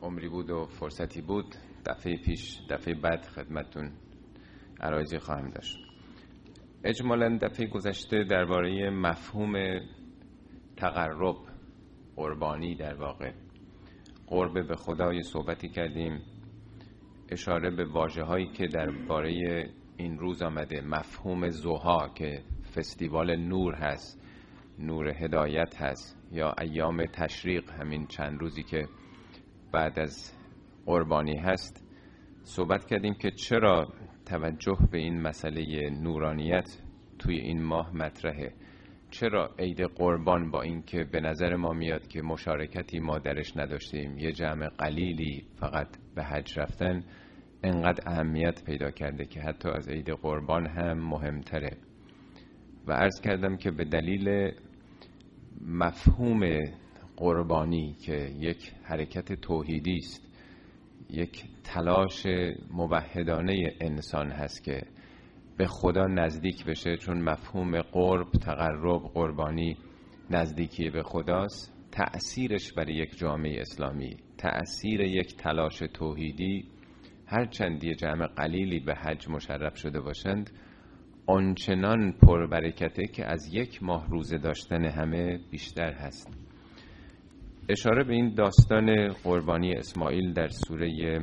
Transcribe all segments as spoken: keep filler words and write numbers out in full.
عمری بود و فرصتی بود دفعه پیش دفعه بعد خدمتتون عرایضی خواهم داشت. اجمالاً دفعه گذشته درباره مفهوم تقرب قربانی در واقع قرب به خدای صحبتی کردیم، اشاره به واژه‌هایی که درباره این روز آمده، مفهوم ضحی که فستیوال نور هست، نور هدایت هست، یا ایام تشریق همین چند روزی که بعد از قربانی هست. صحبت کردیم که چرا توجه به این مسئله نورانیت توی این ماه مطرحه، چرا عید قربان با این که به نظر ما میاد که مشارکتی ما درش نداشتیم، یه جمع قلیلی فقط به حج رفتن، انقدر اهمیت پیدا کرده که حتی از عید قربان هم مهمتره. و عرض کردم که به دلیل مفهوم قربانی که یک حرکت توحیدی است، یک تلاش موحدانه انسان هست که به خدا نزدیک بشه، چون مفهوم قرب، تقرب، قربانی نزدیکی به خداست، تأثیرش برای یک جامعه اسلامی، تأثیر یک تلاش توحیدی، هرچند یه جمع قلیلی به حج مشرف شده باشند، آنچنان پربرکته که از یک ماه روزه داشتن همه بیشتر هست. اشاره به این داستان قربانی اسماعیل در سوره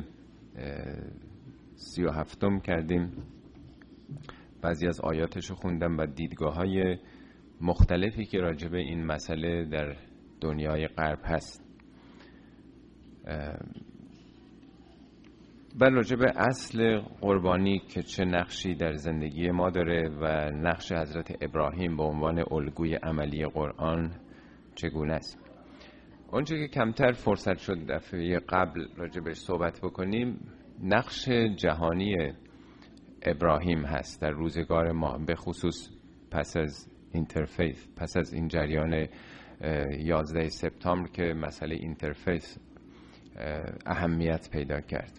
سی و هفتم کردیم، بعضی از آیاتشو خوندم و دیدگاه های مختلفی که راجع به این مسئله در دنیای غرب هست و راجع به اصل قربانی که چه نقشی در زندگی ما داره و نقش حضرت ابراهیم به عنوان الگوی عملی قرآن چگونه است. اونچه که کمتر فرصت شد دفعه قبل راجع بهش صحبت بکنیم، نقش جهانی ابراهیم هست در روزگار ما، به خصوص پس از اینترفیث، پس از این جریان یازده سپتامبر که مسئله اینترفیث اهمیت پیدا کرد.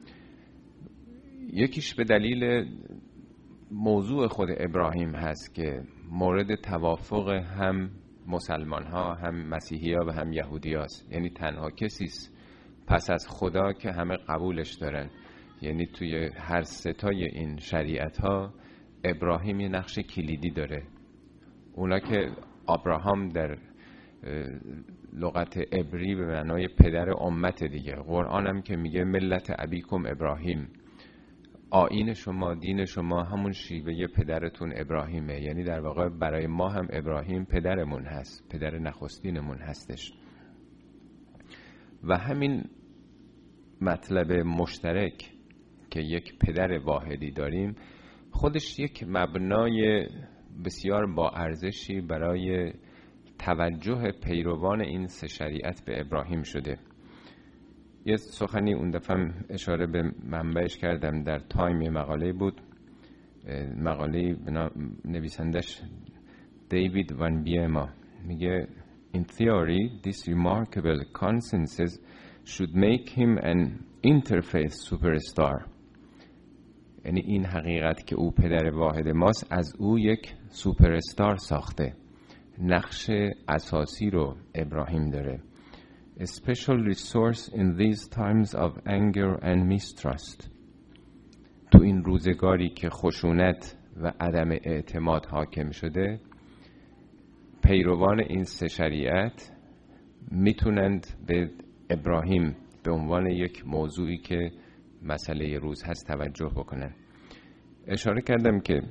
یکیش به دلیل موضوع خود ابراهیم هست که مورد توافق هم مسلمان ها، هم مسیحی ها و هم یهودی هاست. یعنی تنها کسیست پس از خدا که همه قبولش دارن. یعنی توی هر ستای این شریعت ها ابراهیم یه نقش کلیدی داره. اونا که ابراهام در لغت عبری به معنای پدر امت دیگه، قرآن هم که میگه ملت ابیکم ابراهیم، آیین شما، دین شما همون شیوه پدرتون ابراهیمه. یعنی در واقع برای ما هم ابراهیم پدرمون هست، پدر نخستینمون هستش. و همین مطلب مشترک که یک پدر واحدی داریم خودش یک مبنای بسیار با ارزشی برای توجه پیروان این سه شریعت به ابراهیم شده. یه سخنی اون دفعه اشاره به منبعش کردم، در تایم یه مقاله بود، مقاله نویسندش دیوید وان بیما، میگه In theory, this remarkable consensus should make him an interfaith superstar. یعنی این حقیقت که او پدر واحد ماست از او یک سوپرستار ساخته. نقش اساسی رو ابراهیم داره. A special resource in these times of anger and mistrust. تو این روزگاری که خشونت و عدم اعتماد حاکم شده، پیروان این سه شریعت میتونند به ابراهیم به عنوان یک موضوعی که مسئله روز هست توجه بکنن. اشاره کردم که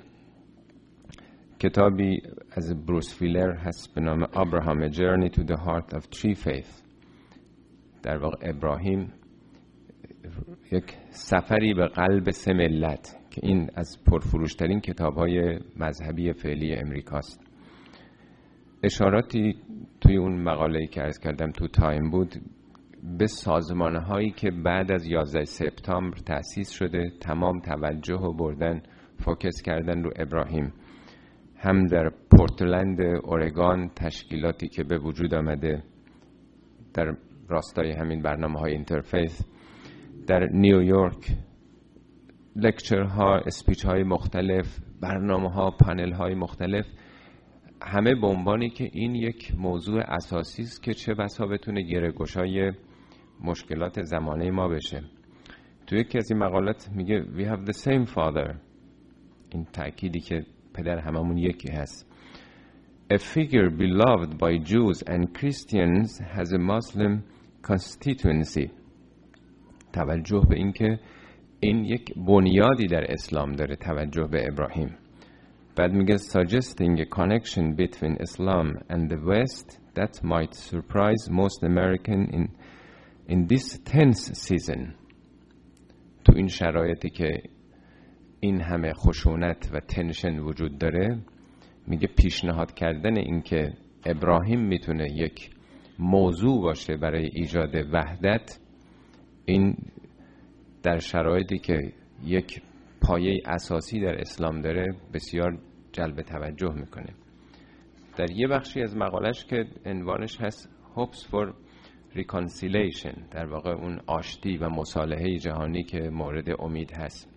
کتابی از بروس ویلر هست به نام Abraham A Journey to the Heart of Tree Faith. در واقع ابراهیم یک سفری به قلب سه ملت، که این از پرفروشترین کتاب‌های مذهبی فعلی امریکاست. اشاراتی توی اون مقاله‌ای که عرض کردم تو تایم بود به سازمان‌هایی که بعد از یازده سپتامبر تأسیس شده، تمام توجه و بردن فوکس کردن رو ابراهیم. هم در پورتلند اورگان تشکیلاتی که به وجود آمده در راستای همین برنامه‌های اینترفیث، در نیویورک لکچرها، اسپیچ‌های مختلف، برنامه‌ها، پنل‌های مختلف، همه به عنوانی که این یک موضوع اساسی است که چه بسا بتونه گره‌گشای مشکلات زمانه ما بشه. توی یکی از این مقالات میگه we have the same father، این تأکیدی که پدر هممون یکی هست. A figure beloved by Jews and Christians has a Muslim constituency. توجه به این که این یک بنیادی در اسلام داره، توجه به ابراهیم. بعد میگه suggesting a connection between Islam and the West that might surprise most American in in this tense season. تو این شرایطی که این همه خشونت و تنشن وجود داره، میگه پیشنهاد کردن این که ابراهیم میتونه یک موضوع باشه برای ایجاد وحدت، این در شرایطی که یک پایه اساسی در اسلام داره بسیار جلب توجه میکنه. در یه بخشی از مقالش که عنوانش هست Hopes for Reconciliation، در واقع اون آشتی و مصالحه جهانی که مورد امید هست.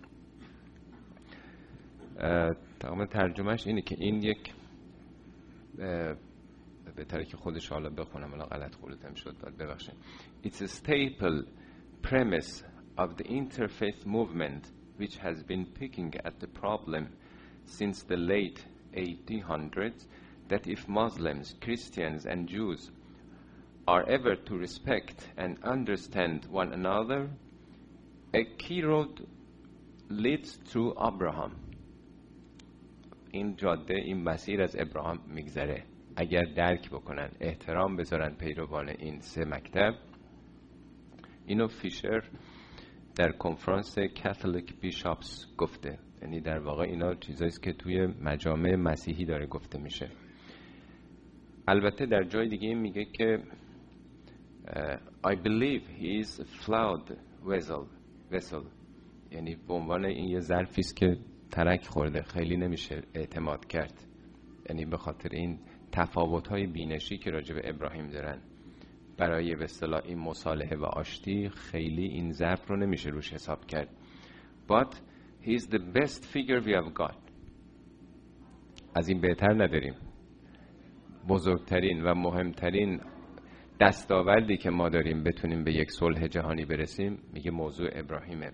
تمام ترجمهش اینه که این یک بهتره که خودش حالا بخونم، حالا غلط خوردم شد، باید ببخشید. It's a staple premise of the interfaith movement which has been picking at the problem since the late eighteen hundreds that if Muslims, Christians and Jews are ever to respect and understand one another, a key road leads through Abraham. این جاده، این مسیر از ابراهیم میگذره. اگر درک بکنن، احترام بذارن پیروان این سه مکتب. اینو فیشر در کنفرانس کاتولیک بیشاپس گفته، یعنی در واقع اینا چیزاییست که توی مجامع مسیحی داره گفته میشه. البته در جای دیگه میگه که uh, I believe he is a flawed vessel vessel یعنی به عنوان این یه ظرفیست که ترک خورده، خیلی نمیشه اعتماد کرد. یعنی به خاطر این تفاوت‌های بینشی که راجع به ابراهیم دارن، برای به اصطلاح این مصالحه و آشتی خیلی این ظرف رو نمیشه روش حساب کرد. But he is the best figure we have got. از این بهتر نداریم. بزرگترین و مهمترین دستاوردی که ما داریم بتونیم به یک صلح جهانی برسیم، میگه موضوع ابراهیمه.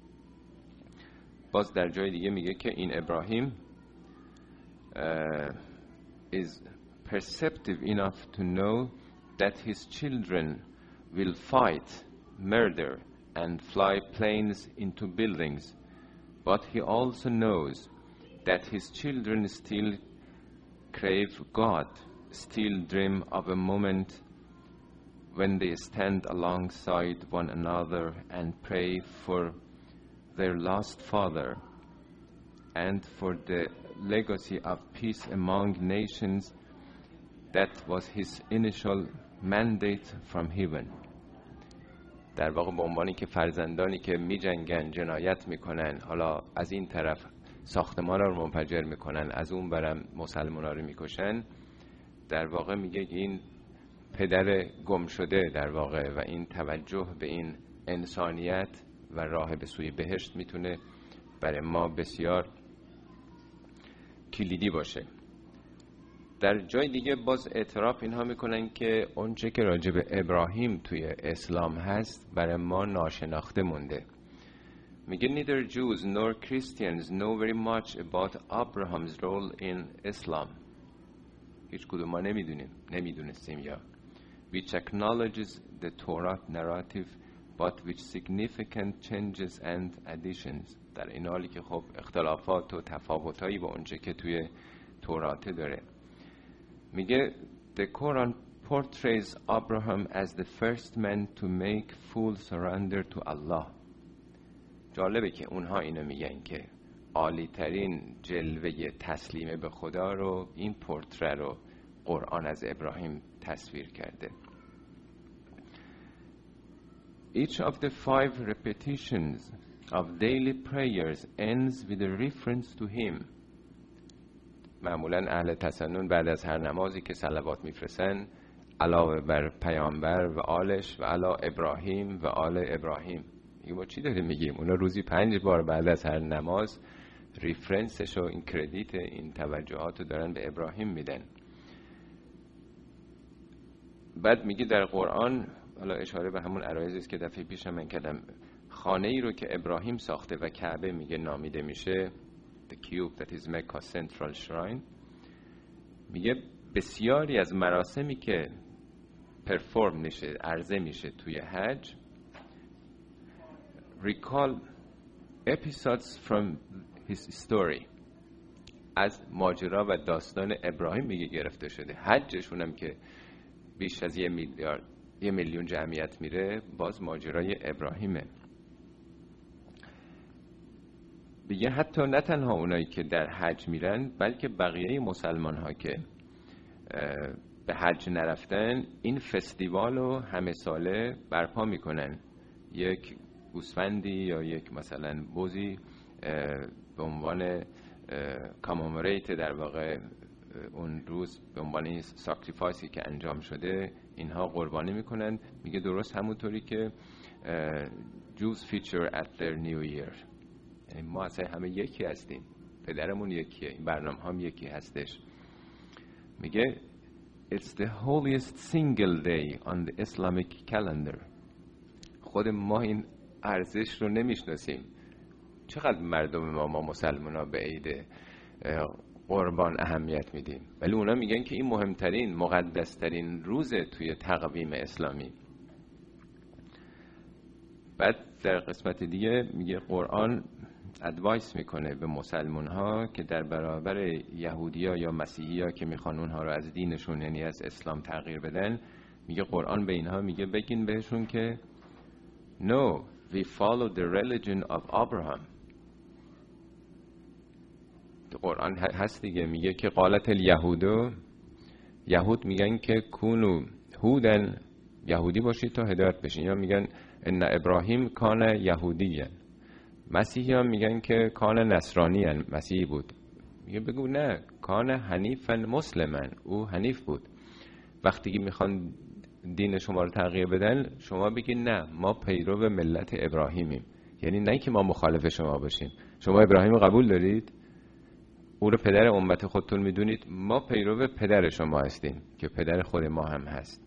باز در جای دیگه میگه که این ابراهیم uh, is perceptive enough to know that his children will fight, murder and fly planes into buildings, but he also knows that his children still crave God, still dream of a moment when they stand alongside one another and pray for their lost father and for the legacy of peace among nations that was his initial mandate from heaven. در واقع به عنوانی که فرزندانی که می جنگن، جنایت میکنن، حالا از این طرف ساختمان رو منفجر میکنن، از اون برم مسلمان ها رو میکشن، در واقع میگه این پدر گم شده در واقع و این توجه به این انسانیت و راه به سوی بهشت میتونه برای ما بسیار کلیدی باشه. در جای دیگه باز اعتراف اینها میکنن که اونچه که راجع به ابراهیم توی اسلام هست برای ما ناشناخته مونده. میگه neither Jews nor Christians know very much about Abraham's role in Islam. هیچ کدوم ما نمیدونیم، نمیدونستیم یا which acknowledges the Torah narrative but with significant changes and additions. در این حالی که خب اختلافات و تفاوتایی با اونچه که توی تورات داره. میگه the Quran portrays Abraham as the first man to make full surrender to Allah. جالبه که اونها اینو میگن که عالی ترین جلوه تسلیم به خدا رو، این پورتره رو قرآن از ابراهیم تصویر کرده. Each of the five repetitions of daily prayers ends with a reference to him. معمولا اهل تسنن بعد از هر نمازی که صلوات میفرستن علاوه بر پیامبر و آلش و علا ابراهیم و آل ابراهیم، میگه ما چی داریم میگیم؟ اونا روزی پنج بار بعد از هر نماز ریفرنسش و این کردیت، این توجهات رو دارن به ابراهیم میدن. بعد میگه در قرآن حالا اشاره به همون عرایضی است که دفعه پیشم من کردم. خانه ای رو که ابراهیم ساخته و کعبه میگه نامیده میشه the cube that is Mecca central shrine، میگه بسیاری از مراسمی که پرفورم میشه، عرضه میشه توی حج، recall episodes from his story، از ماجرا و داستان ابراهیم میگه گرفته شده. حجشون هم که بیش از یه میلیارد یه میلیون جمعیت میره، باز ماجرای ابراهیمه. بگه حتی نه تنها اونایی که در حج میرن، بلکه بقیه مسلمان ها که به حج نرفتن این فستیوال رو همه ساله برپا میکنن. یک گوسفندی یا یک مثلا بزی به عنوان کاموموریت در واقع اون روز به عنوان این ساکریفایسی که انجام شده اینها قربانی میکنن. میگه درست همونطوری که Jews feature at their new year، یعنی ما اصلا همه یکی هستیم، پدرمون یکیه، این برنامه هم یکی هستش. میگه It's the holiest single day on the Islamic calendar. خود ما این ارزش رو نمیشناسیم. چقدر مردم ما ما مسلمان ها به عید قربان اهمیت میدیم، ولی اونا میگن که این مهمترین مقدسترین روزه توی تقویم اسلامی. بعد در قسمت دیگه میگه قرآن ادوایس میکنه به مسلمان ها که در برابر یهودی ها یا مسیحی ها که میخوان اونها رو از دینشون یعنی از اسلام تغییر بدن، میگه قرآن به اینها میگه بگین بهشون که No, we follow the religion of Abraham. قرآن هست دیگه، میگه که قالت الیهودو، یهود میگن که کونو هودن، یهودی باشید تا هدایت بشین، یا میگن ان ابراهیم کان یهودیه. مسیحی ها میگن که کان نصرانی هن. مسیحی بود. میگه بگو نه، کان حنیفا مسلمن، او حنیف بود. وقتی که میخوان دین شما رو تغییر بدن، شما بگید نه، ما پیرو ملت ابراهیمیم. یعنی نه که ما مخالف شما باشیم. شما ابراهیم رو قبول دارید، او رو پدر امت خودتون میدونید، ما پیرو پدر شما هستیم که پدر خود ما هم هست.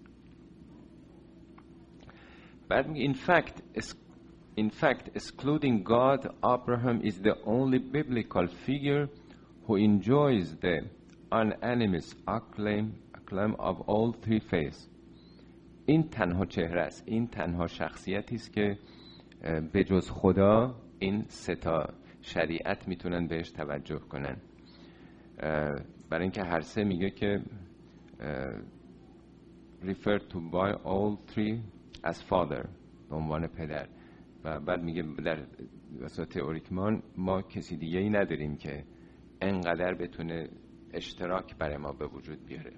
بعد میگه in fact in fact excluding God, Abraham is the only biblical figure who enjoys the unanimous acclaim acclaim of all three faiths. این تنها چهره است، این تنها شخصیتی است که به جز خدا این سه تا شریعت میتونن بهش توجه کنن. برای اینکه هر سه میگه که refer to by all three as father، به عنوان پدر. و بعد میگه در واسه تئوریکمان ما کسی دیگه ای نداریم که انقدر بتونه اشتراک برای ما به وجود بیاره.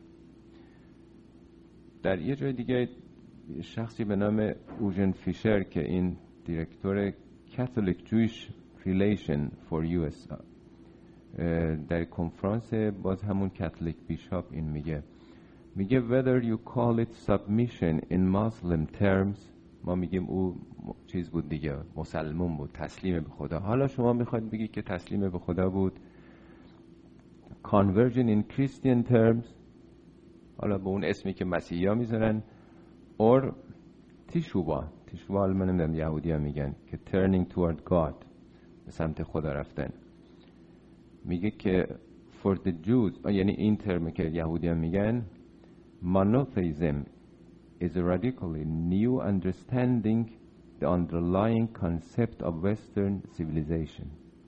در یه جای دیگه شخصی به نام اوژن فیشر که این دیرکتور Catholic Jewish Relation for یو اس در کنفرانس باز همون کاتولیک بیشاپ این میگه میگه whether you call it submission in Muslim terms، ما میگیم او چیز بود دیگه، مسلمون بود، تسلیم به خدا. حالا شما میخواید بگی که تسلیم به خدا بود. conversion in Christian terms، حالا به اون اسمی که مسیحی ها میذارن، or تیشوبا تیشوبا حالا من نمیدونم یهودی ها میگن که turning toward God، به سمت خدا رفتن. میگه که for the Jews، یعنی این ترمی که یهودی ها میگن monotheism is a radically new understanding the underlying concept of Western civilization.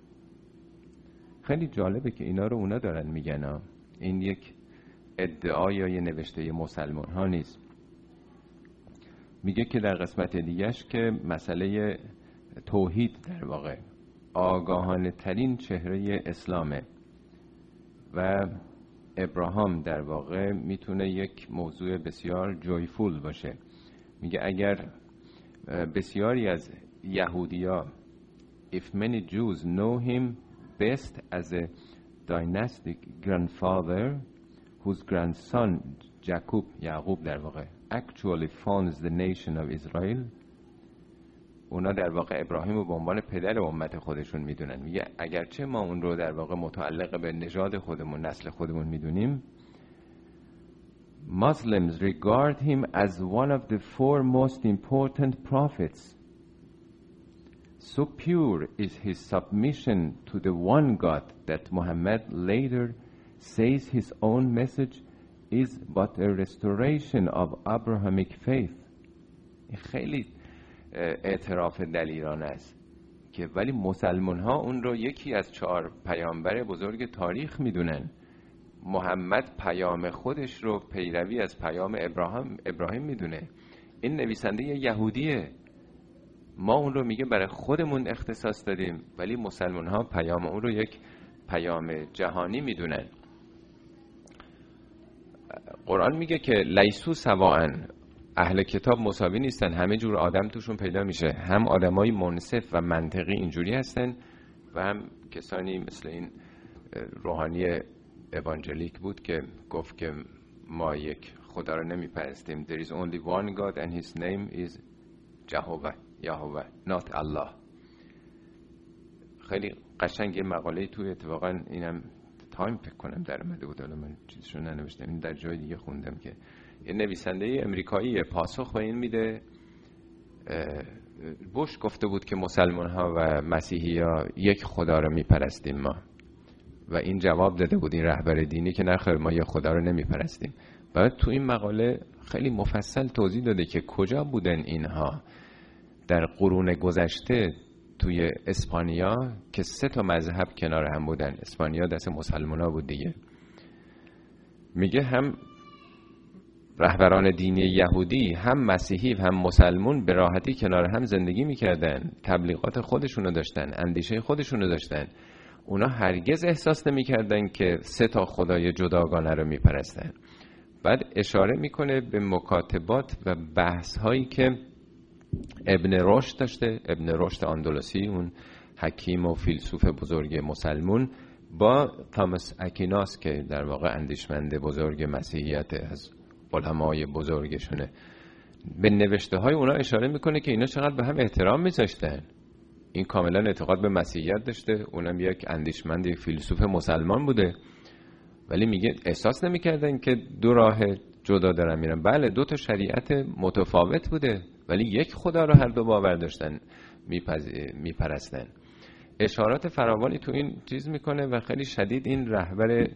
خیلی جالبه که اینا رو اونا دارن میگن ها. این یک ادعا یا یه نوشته مسلمان ها نیست. میگه که در قسمت دیگهش که مسئله توحید در واقع آگاهانه ترین چهره اسلامه و ابراهام در واقع میتونه یک موضوع بسیار جویفول باشه. میگه اگر بسیاری از یهودیا if many Jews know him best as a dynastic grandfather whose grandson Jacob یعقوب در واقع actually founds the nation of Israel، اونا در واقع ابراهیم رو به عنوان پدر امت خودشون میدونن. میگه اگرچه ما اون رو در واقع متعلق به نژاد خودمون، نسل خودمون میدونیم، Muslims regard him as one of the four most important prophets. So pure is his submission to the one God that Muhammad later says his own message is but a restoration of Abrahamic faith. خیلی اعتراف دلیرانه است که ولی مسلمان ها اون رو یکی از چهار پیامبر بزرگ تاریخ میدونن. محمد پیام خودش رو پیروی از پیام ابراهیم ابراهیم میدونه. این نویسنده یهودیه، ما اون رو میگه برای خودمون اختصاص دادیم، ولی مسلمان ها پیام اون رو یک پیام جهانی میدونن. قرآن میگه که لیسو سواء، اهل کتاب مساوی نیستن، همه جور آدم توشون پیدا میشه، هم آدمای منصف و منطقی اینجوری هستن و هم کسانی مثل این روحانی اوانجلیک بود که گفت که ما یک خدا رو نمیپرستیم. There is only one God and his name is Jehovah, Yahweh, not Allah. خیلی قشنگ یه مقاله توی اتفاقا اینم تایم فکر کنم در اومده بود، حالا من چیزشو ننوشتم، این در جای دیگه خوندم که یه نویسنده امریکایی پاسخ به این میده. بوش گفته بود که مسلمان ها و مسیحی ها یک خدا رو میپرستیم ما، و این جواب داده بود این رهبر دینی که نه خیر، ما یک خدا رو نمیپرستیم. بعد تو این مقاله خیلی مفصل توضیح داده که کجا بودن اینها در قرون گذشته توی اسپانیا که سه تا مذهب کنار هم بودن. اسپانیا دست مسلمان ها بود دیگه. میگه هم رهبران دینی یهودی، هم مسیحی، هم مسلمون به راحتی کنار هم زندگی میکردن، تبلیغات خودشونو داشتن، اندیشه خودشونو داشتن. اونا هرگز احساس نمیکردن که سه تا خدای جداگانه رو میپرستن. بعد اشاره میکنه به مکاتبات و بحث هایی که ابن رشد داشته، ابن رشد اندلسی، اون حکیم و فیلسوف بزرگ مسلمون، با تامس اکیناس که در واقع اندیشمند بزرگ مسیحیت از علمای بزرگشونه. به نوشته های اونا اشاره میکنه که اینا چقدر به هم احترام میذاشتن. این کاملا اعتقاد به مسیحیت داشته، اونم یک اندیشمند، یک فیلسوف مسلمان بوده، ولی میگه احساس نمیکردن که دو راه جدا دارن میرن. بله دو تا شریعت متفاوت بوده، ولی یک خدا رو هر دو باور داشتن، میپرستن. اشارات فراوانی تو این چیز میکنه و خیلی شدید این رهبر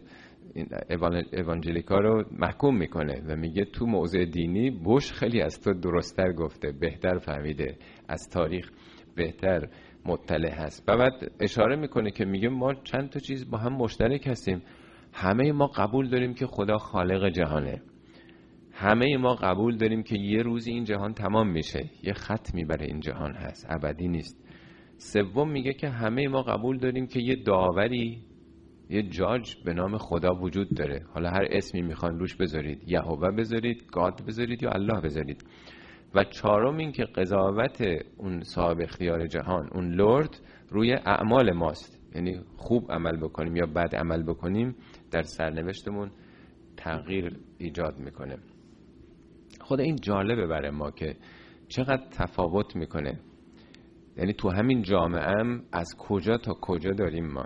اوانجلیکا رو محکوم میکنه و میگه تو موضوع دینی بوش خیلی از تو درست‌تر گفته، بهتر فهمیده، از تاریخ بهتر مطلع هست. و بعد اشاره میکنه که میگه ما چند تا چیز با هم مشترک هستیم. همه ما قبول داریم که خدا خالق جهانه، همه ما قبول داریم که یه روزی این جهان تمام میشه، یه ختمی برای این جهان هست، ابدی نیست. سوم میگه که همه ما قبول داریم که یه داوری، یه جاج به نام خدا وجود داره. حالا هر اسمی میخوان روش بذارید، یهوه بذارید، گاد بذارید یا الله بذارید. و چهارم این که قضاوت اون صاحب اختیار جهان، اون لرد، روی اعمال ماست. یعنی خوب عمل بکنیم یا بد عمل بکنیم در سرنوشتمون تغییر ایجاد میکنه. خود این جالبه برای ما که چقدر تفاوت میکنه. یعنی تو همین جامعه هم از کجا تا کجا داریم ما.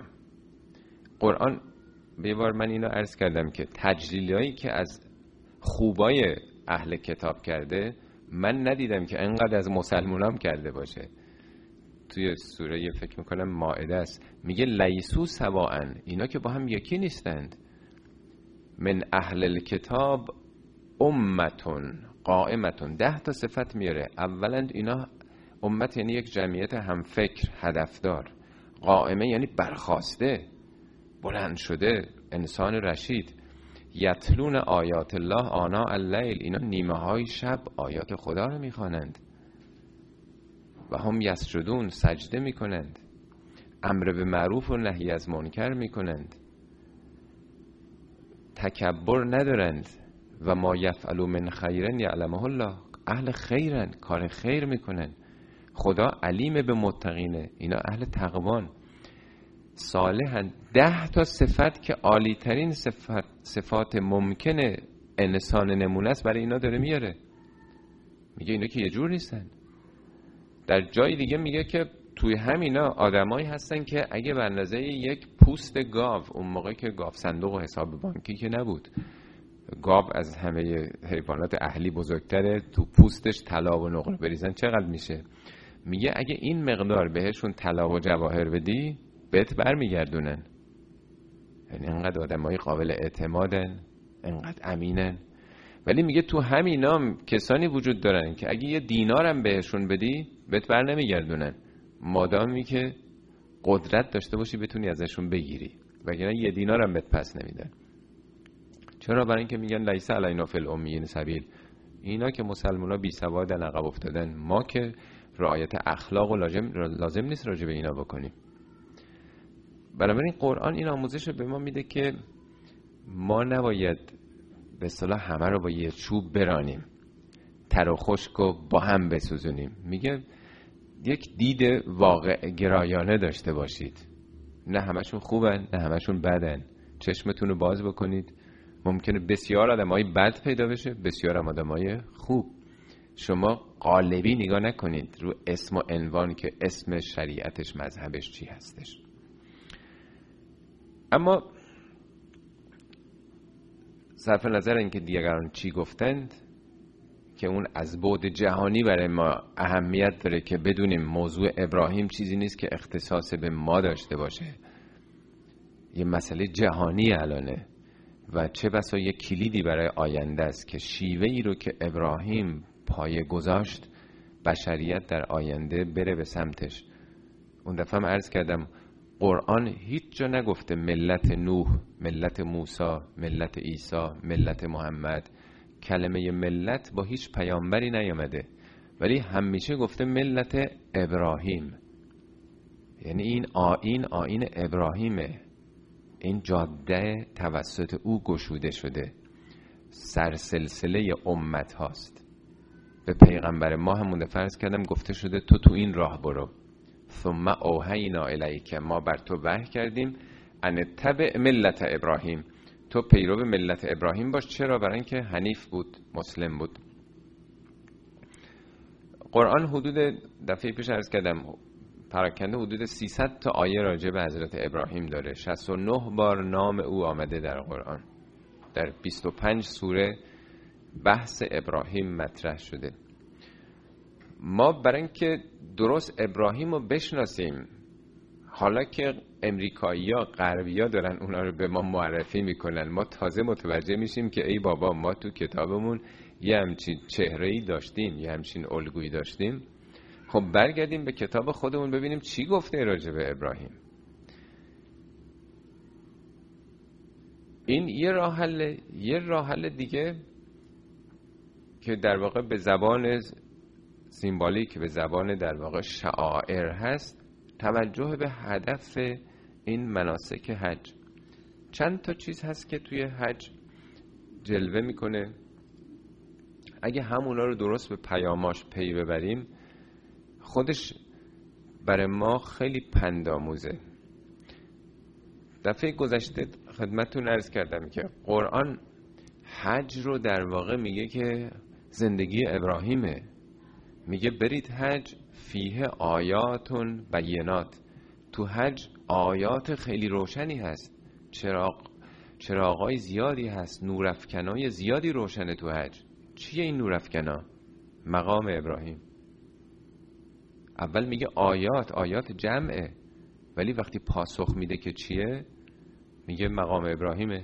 قرآن به بار من اینو عرض کردم که تجلیلایی که از خوبای اهل کتاب کرده من ندیدم که انقدر از مسلمانام کرده باشه. توی سوره فکر میکنم مائده است، میگه لیسو سواء، اینا که با هم یکی نیستند. من اهل الکتاب امتون قائمتون، ده تا صفت میاره. اولا اینا امت یعنی یک جمعیت هم فکر، هدفدار. قائمه یعنی برخاسته، بلند شده، انسان رشید. یتلون آیات الله آناء اللیل، اینا نیمه های شب آیات خدا رو میخوانند. و هم یسجدون، سجده میکنند. امر به معروف و نهی از منکر میکنند. تکبر ندارند. و ما یفعلوا من خیر یعلمه الله، اهل خیرن، کار خیر میکنن. خدا علیم به متقینه، اینا اهل تقوان. صالحن، ده تا صفت که عالی ترین صفت، صفات ممکنه انسان نمونه است، برای اینا داره میاره. میگه اینا که یه جور نیستن. در جای دیگه میگه که توی همینا آدمایی هستن که اگه به اندازه یک پوست گاو، اون موقع که گاو صندوق و حساب بانکی که نبود، گاو از همه حیوانات اهلی بزرگتره، تو پوستش طلا و نقره بریزن چقدر میشه؟ میگه اگه این مقدار بهشون طلا و جواهر بدی بهت برمیگردونن. یعنی انقدر آدمای قابل اعتمادن، انقدر امینن. ولی میگه تو همینام کسانی وجود دارن که اگه یه دینار هم بهشون بدی بهت بر نمیگردونن، مادامی که قدرت داشته باشی بتونی ازشون بگیری، وگرنه یه دینار هم بهت پس نمیدن. چرا؟ برای اینکه میگن لیس علینا فی الامیین سبیل، اینا که مسلمونا بی سوادن، عقب افتادن، ما که رعایت اخلاق و لازم, لازم نیست راجع به اینا بکنیم. بنابراین قرآن این آموزش رو به ما میده که ما نباید به اصطلاح همه رو با یه چوب برانیم، تر و خشک و با هم بسوزونیم. میگه یک دید واقع گرایانه داشته باشید، نه همشون خوبن نه همشون بدن، چشمتون رو باز بکنید. ممکنه بسیار آدمای بد پیدا بشه، بسیار هم آدمای خوب. شما قالبی نگاه نکنید رو اسم و عنوان که اسم شریعتش مذهبش چی هستش. اما صرف نظر اینکه دیگران چی گفتند، که اون از بعد جهانی برای ما اهمیت داره که بدونیم موضوع ابراهیم چیزی نیست که اختصاص به ما داشته باشه، یه مسئله جهانی الانه و چه بسا یک کلیدی برای آینده است که شیوه ای رو که ابراهیم پایه گذاشت بشریت در آینده بره به سمتش. اون دفعه هم عرض کردم قرآن هیچ جا نگفته ملت نوح، ملت موسی، ملت عیسی، ملت محمد. کلمه ملت با هیچ پیامبری نیامده، ولی همیشه گفته ملت ابراهیم. یعنی این آیین آیین ابراهیمه، این جاده توسط او گشوده شده، سرسلسله امت هاست. به پیغمبر ما همون دفعه فرض کردم گفته شده تو تو این راه برو، ثم اوحینا الیک، ما بر تو وحی کردیم ان تبع ملت ابراهیم، تو پیرو ملت ابراهیم باش. چرا؟ برای اینکه حنیف بود، مسلم بود. قرآن حدود دفعه پیش عرض کردم پراکنده حدود سیصد تا آیه راجع به حضرت ابراهیم داره. شصت و نه بار نام او آمده در قرآن، در بیست و پنج سوره بحث ابراهیم مطرح شده. ما برای اینکه درست ابراهیم رو بشناسیم، حالا که امریکایی ها غربی ها دارن اونا رو به ما معرفی میکنن، ما تازه متوجه میشیم که ای بابا ما تو کتابمون یه همچین چهره‌ای داشتیم، یه همچین الگویی داشتیم. خب برگردیم به کتاب خودمون ببینیم چی گفته راجع به ابراهیم. این یه راه حل، یه راه حل دیگه که در واقع به زبان سیمبولیک، به زبان در واقع شعائر هست، توجه به هدف این مناسک حج. چند تا چیز هست که توی حج جلوه میکنه، اگه همونا رو درست به پیاماش پی ببریم خودش برای ما خیلی پندآموزه. دفعه گذشته خدمتتون عرض کردم که قرآن حج رو در واقع میگه که زندگی ابراهیمه. میگه برید حج فیه آیاتون بینات، تو حج آیات خیلی روشنی هست، چراغ چراغای زیادی هست، نورافکنای زیادی روشنه تو حج. چیه این نورافکنا؟ مقام ابراهیم. اول میگه آیات، آیات جمعه، ولی وقتی پاسخ میده که چیه میگه مقام ابراهیمه.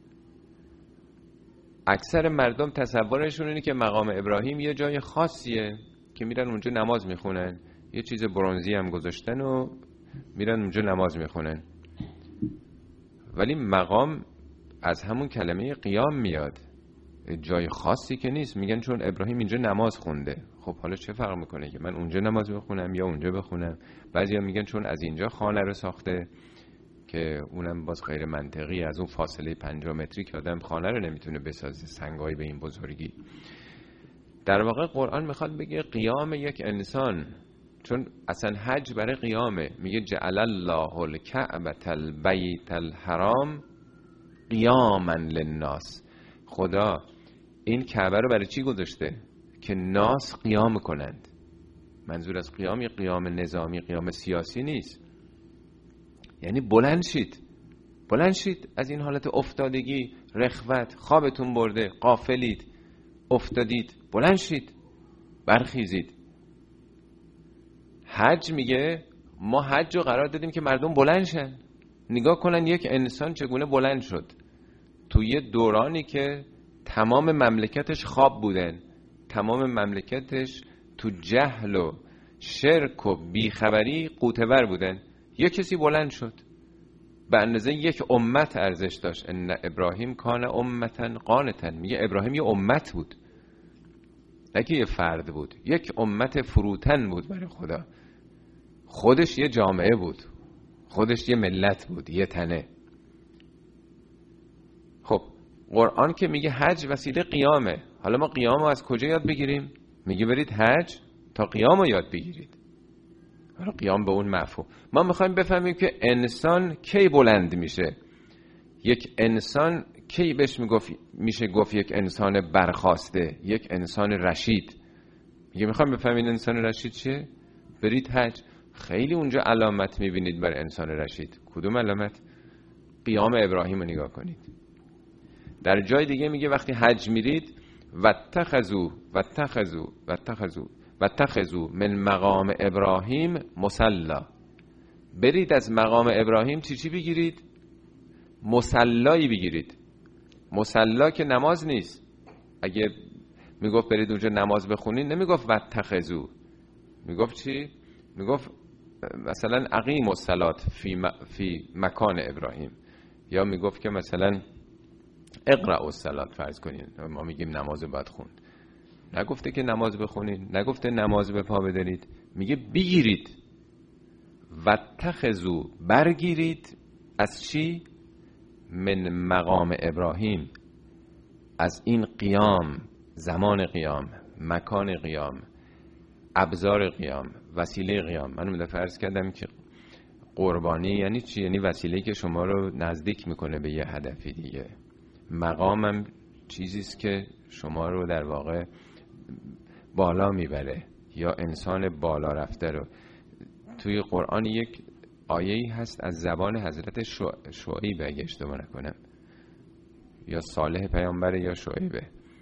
اکثر مردم تصورشون اینه که مقام ابراهیم یه جای خاصیه که میرن اونجا نماز میخونن، یه چیز برنزی هم گذاشتن و میرن اونجا نماز میخونن. ولی مقام از همون کلمه قیام میاد، جای خاصی که نیست. میگن چون ابراهیم اینجا نماز خونده. خب حالا چه فرق میکنه که من اونجا نماز بخونم یا اونجا بخونم؟ بعضیا میگن چون از اینجا خانه رو ساخته، که اونم باز غیر منطقی، از اون فاصله پنجاه متری که آدم خانه رو نمیتونه بسازه، سنگای به این بزرگی. در واقع قرآن میخواد بگه قیام یک انسان، چون اصلا حج برای قیامه. میگه جعل الله الکعبة البیت الحرام قیاما للناس، خدا این کعبه رو برای چی گذاشته؟ که ناس قیام کنند. منظور از قیام یه قیام نظامی، قیام سیاسی نیست. یعنی بلند شید، بلند شید از این حالت افتادگی، رخوت، خوابتون برده، غافلید، افتادید، بلند شید، برخیزید. حج میگه ما حج رو قرار دادیم که مردم بلند شن. نگاه کنن یک انسان چگونه بلند شد توی یه دورانی که تمام مملکتش خواب بودن، تمام مملکتش تو جهل و شرک و بیخبری قوتور بودن. یک کسی بلند شد، به اندازه یک امت ارزش داشت. ان ابراهیم کان امتا قانتا. میگه ابراهیم یه امت بود، نه که یه فرد بود، یک امت فروتن بود برای خدا. خودش یه جامعه بود، خودش یه ملت بود، یه تنه. خب قرآن که میگه حج وسیله قیامه، حالا ما قیام رو از کجا یاد بگیریم؟ میگه برید حج تا قیام رو یاد بگیرید. حالا قیام به اون مفهوم. ما میخوایم بفهمیم که انسان کی بلند میشه. یک انسان کی بهش میگفت میشه گفت یک انسان برخاسته، یک انسان رشید. میگه میخوایم بفهمیم انسان رشید چیه؟ برید حج. خیلی اونجا علامت میبینید برای انسان رشید. کدوم علامت؟ قیام ابراهیم رو نگاه کنید. در جای دیگه میگه وقتی حج میرید واتخذوا واتخذوا واتخذوا واتخذوا من مقام ابراهیم مصلا. برید از مقام ابراهیم چی چی بگیرید؟ مصلایی بگیرید. مصلا که نماز نیست. اگه میگفت برید اونجا نماز بخونید نمیگفت واتخذوا، میگفت چی؟ میگفت مثلا اقیموا الصلاة فی م... فی مکان ابراهیم، یا میگفت که مثلا اقرأوا الصلاة. فرض کنین ما میگیم نماز باید خوند، نگفته که نماز بخونید، نگفته نماز به پا بدارید، میگه بگیرید. واتخذوا، برگیرید از چی؟ من مقام ابراهیم، از این قیام، زمان قیام، مکان قیام، ابزار قیام، وسیله قیام. من اون دفعه عرض کردم که قربانی یعنی چی؟ یعنی وسیله‌ای که شما رو نزدیک میکنه به یه هدفی دیگه. مقامم چیزیست که شما رو در واقع بالا میبره، یا انسان بالا رفته رو. توی قرآن یک آیه‌ای هست از زبان حضرت شعیب اگه اشتباه نکنم، یا صالح پیامبر یا شعیبه،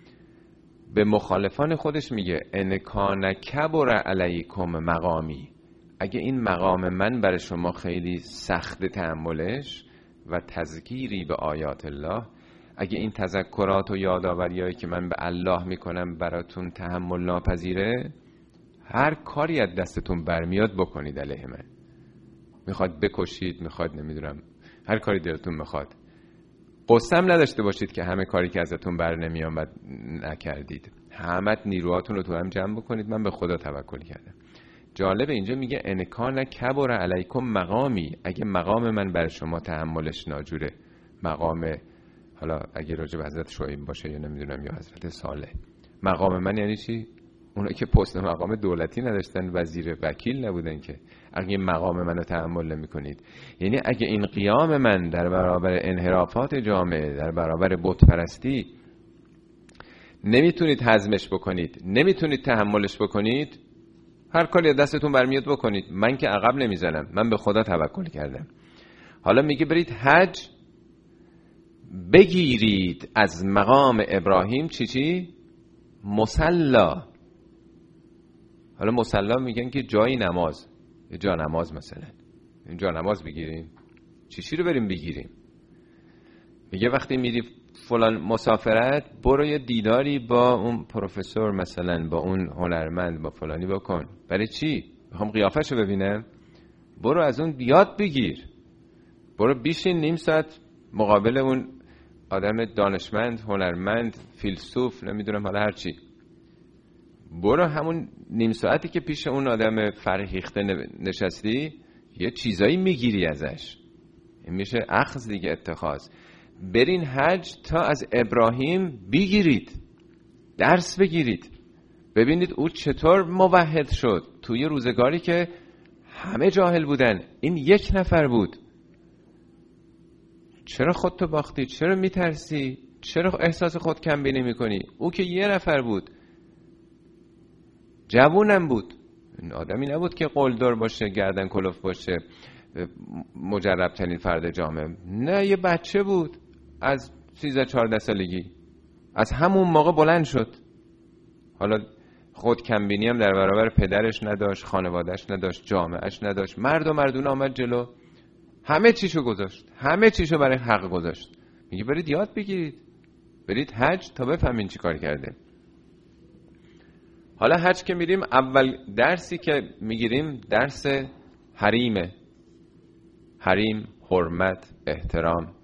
به مخالفان خودش میگه ان کان کبر علیکم مقامی. اگه این مقام من برای شما خیلی سخت تحملش و تذکیری به آیات الله، اگه این تذکرات و یادآوریایی که من به الله میکنم براتون تحمل ناپذیره، هر کاری از دستتون برمیاد بکنید علیه من. میخواد بکشید، میخواد نمیدونم هر کاری دلتون میخواد. قسم نداشته باشید که همه کاری که ازتون بر نمیاد نکردید. همت نیروهاتون رو تو هم جمع بکنید، من به خدا توکل کردم. جالب اینجا میگه ان کان کبر علیکم مقامی. اگه مقام من بر شما تحملش ناجوره، مقام حالا اگه راجع به حضرت شعیب باشه یا نمیدونم یا حضرت صالح، مقام من یعنی چی؟ اونا که پست مقام دولتی نداشتن، وزیر وکیل نبودن که. اگه مقام منو تحمل نمی کنید، یعنی اگه این قیام من در برابر انحرافات جامعه، در برابر بت پرستی نمیتونید هضمش بکنید، نمیتونید تحملش بکنید، هر کاری دستتون برمیاد بکنید، من که عقب نمیزنم، من به خدا توکل کردم. حالا میگه برید حج بگیرید از مقام ابراهیم چی چی؟ مصلا. حالا مصلا میگن که جای نماز، جا نماز مثلا، این جا نماز بگیریم. چی چی رو بریم بگیریم؟ میگه وقتی میری فلان مسافرت، برو یه دیداری با اون پروفسور مثلا، با اون هنرمند، با فلانی بکن. برای چی؟ میخوام قیافه‌شو ببینم. برو از اون یاد بگیر، برو بیشین نیم ساعت مقابل اون آدم دانشمند، هنرمند، فیلسوف، نمیدونم حالا هر چی. برو همون نیم ساعتی که پیش اون آدم فرهیخته نشستی یه چیزایی میگیری ازش. این میشه اخذ دیگه، اتخاذ. برین حج تا از ابراهیم بگیرید، درس بگیرید، ببینید او چطور موحد شد توی روزگاری که همه جاهل بودن. این یک نفر بود. چرا خودتو باختی؟ چرا میترسی؟ چرا احساس خود کمبینی میکنی؟ او که یه نفر بود، جوونم بود، این آدمی نبود که قلدر باشه، گردن کلوف باشه، مجرب ترین فرد جامعه. نه، یه بچه بود از سیزده چهارده سالگی، از همون موقع بلند شد. حالا خود کمبینی هم در برابر پدرش نداشت، خانوادهش نداشت، جامعهش نداشت، مرد و مردونه آمد جلو، همه چیشو گذاشت، همه چیشو برای حق گذاشت. میگه برید یاد بگیرید، برید حج تا بفهمین چی کار کرده. حالا حج که میریم، اول درسی که میگیریم درس حریمه. حریم، حرمت، احترام.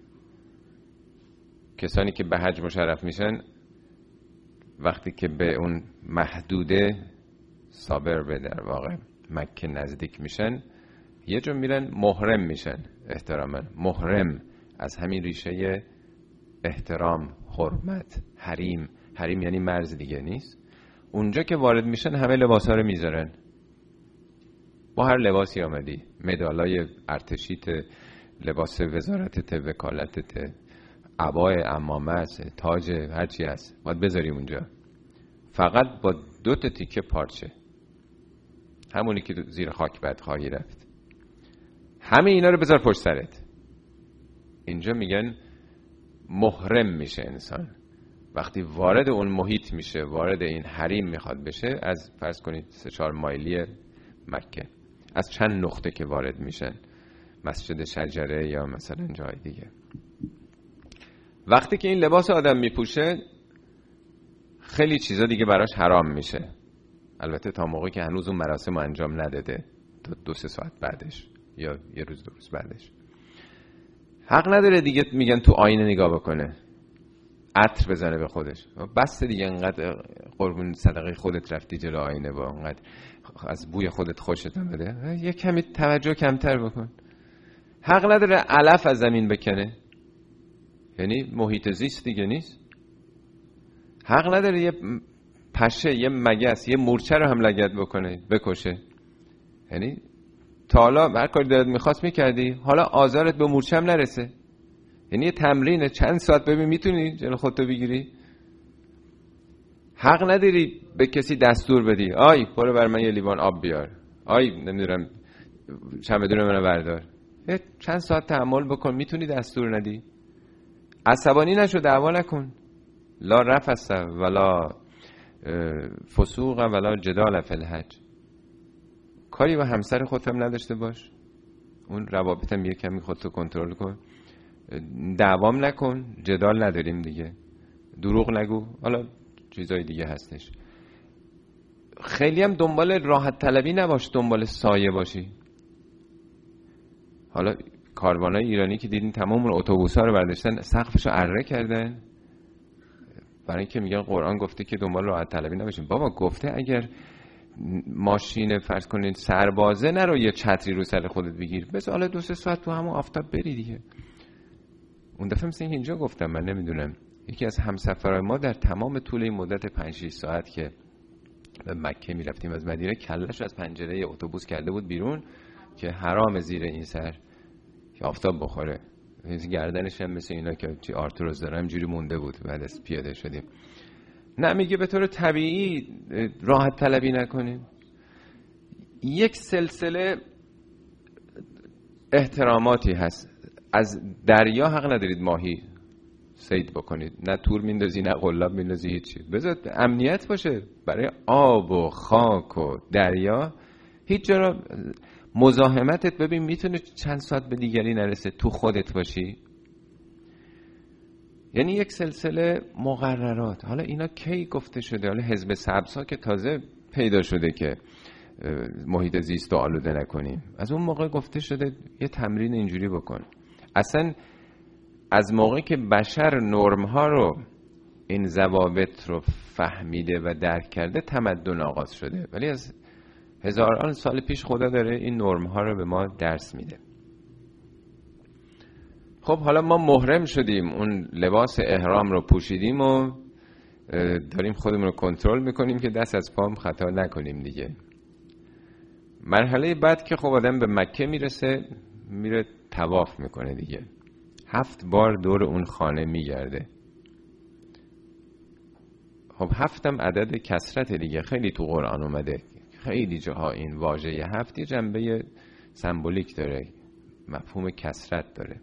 کسانی که به حج مشرف میشن وقتی که به اون محدوده صابر به در واقع مکه نزدیک میشن، یه جا میرن محرم میشن. احتراما محرم از همین ریشه احترام، حرمت، حریم. حریم یعنی مرز دیگه نیست. اونجا که وارد میشن همه لباسا رو میذارن، با هر لباسی آمدی، مدالای ارتشیت، لباس وزارتت، وکالتت، عبای عمامه، تاج، هر چی هست باید بذاری اونجا. فقط با دو تا تیکه پارچه، همونی که زیر خاک بد خواهی رفت، همه اینا رو بذار پشت سرت. اینجا میگن محرم میشه انسان وقتی وارد اون محیط میشه، وارد این حریم میخواد بشه. از فرض کنید سه چهار مایلی مکه، از چند نقطه که وارد میشن، مسجد شجره یا مثلا جای دیگه. وقتی که این لباس آدم میپوشه خیلی چیزا دیگه براش حرام میشه. البته تا موقعی که هنوز اون مراسم انجام نداده، تا دو سه ساعت بعدش یا یه روز دو روز بعدش حق نداره دیگه. میگن تو آینه نگاه بکنه، عطر بزنه به خودش. بس دیگه، انقدر قربون صدقه خودت رفتی جلو آینه، با انقدر از بوی خودت خوشت بده، یه کمی توجه کمتر بکن. حق نداره علف از زمین بکنه، یعنی محیط زیست دیگه نیست. حق نداره یه پشه، یه مگس، یه مورچه رو هم لگد بکنه، بکشه. یعنی تا حالا هر کاری دلت میخواست میکردی، حالا آزارت به مورچه هم نرسه. یعنی یه تمرینه، چند ساعت ببین میتونی جلو خودتو بگیری. حق نداری به کسی دستور بدی، آی برو بر من یه لیوان آب بیار، آی نمیدونم چمدون منو بردار. چند ساعت تحمل بکن، میتونی دستور ندی. عصبانی نشو، دعوا نکن. لا رفث ولا فسوق ولا جدال فی الحج. کاری با همسر خودت هم نداشته باش، اون روابط هم یه کمی خودتو کنترل کن. دعوام نکن، جدال نداریم دیگه. دروغ نگو، حالا چیزای دیگه هستش. خیلی هم دنبال راحت طلبی نباش، دنبال سایه باشی. حالا کاروانای ایرانی که دیدین تمام اتوبوس‌ها رو برداشتن سقفشو اره کردن، برای اینکه میگن قرآن گفته که دنبال راحت طلبی نباشین. بابا گفته اگر ماشین فرض کنید سربازه نرو یه چتری رو سر خودت بگیر، بس حالا دو سه ساعت تو همون آفتاب بری دیگه. اون دفعه مثل اینجا گفتم، من نمیدونم، یکی از همسفرهای ما در تمام طول این مدت پنج شش ساعت که به مکه میرفتیم از مدینه، کلش از پنجره اتوبوس کرده بود بیرون که حرام زیر این سر که آفتاب بخوره. گردنش هم مثل اینا که چی آرتروز داره همجوری مونده بود بعد از پیاده شدیم. نه، میگه به طور طبیعی راحت طلبی نکنیم. یک سلسله احتراماتی هست. از دریا حق ندارید ماهی صید بکنید، نه تور میندازی نه قلاب میندازی، هیچی. بذار امنیت باشه برای آب و خاک و دریا. هیچ جا را مزاحمتت ببین میتونه چند ساعت به دیگری نرسه، تو خودت باشی. یعنی یک سلسله مقررات. حالا اینا کی گفته شده؟ حالا حزب سبزها که تازه پیدا شده که محیط زیست رو آلوده نکنیم، از اون موقع گفته شده یه تمرین اینجوری بکن. اصلا از موقعی که بشر نرم‌ها رو، این ضوابط رو فهمیده و درک کرده، تمدن آغاز شده. ولی از هزاران سال پیش خدا داره این نرم‌ها رو به ما درس میده. خب حالا ما محرم شدیم، اون لباس احرام رو پوشیدیم و داریم خودمون رو کنترل میکنیم که دست از پام خطا نکنیم دیگه. مرحله بعد که خب آدم به مکه میرسه، میره طواف میکنه دیگه. هفت بار دور اون خانه میگرده. خب هفتم عدد کثرت دیگه، خیلی تو قرآن اومده، خیلی جاها این واژه هفت یه جنبه سمبولیک داره، مفهوم کثرت داره.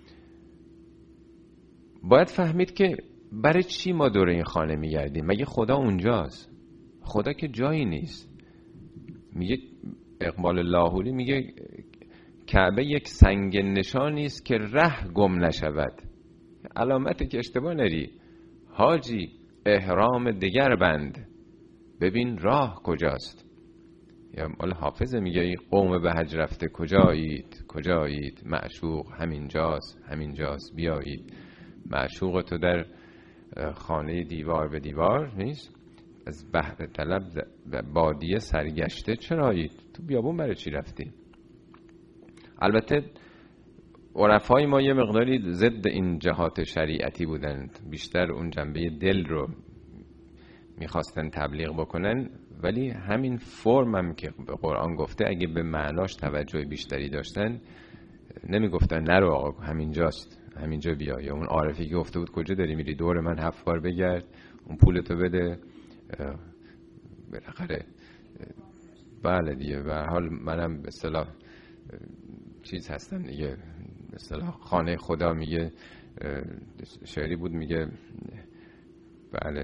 باید فهمید که برای چی ما دور این خانه میگردیم؟ مگه خدا اونجاست؟ خدا که جایی نیست. میگه اقبال لاهوری میگه کعبه یک سنگ نشانی است که ره گم نشود. علامتی که اشتباه نری، حاجی احرام دگر بند، ببین راه کجاست. یا مال حافظه میگه ای قوم به حج رفته کجایید کجایید، معشوق همینجاست همینجاست بیایید. معشوق تو در خانه دیوار به دیوار نیست، از بحر طلب بادیه سرگشته چرایید. تو بیابون برای چی رفتی؟ البته عرفای ما یه مقداری ضد این جهات شریعتی بودند، بیشتر اون جنبه دل رو میخواستن تبلیغ بکنن، ولی همین فرم هم که به قرآن گفته اگه به معناش توجه بیشتری داشتن نمیگفتن نرو آقا همینجاست همینجا بیا. یا اون عارفی که گفته بود کجا داری میری؟ دور من هفت بار بگرد، اون پولتو بده بالاخره. بله دیگه، به حال منم به اصطلاح چیز هستم دیگه، به اصطلاح خانه خدا. میگه شعری بود میگه بله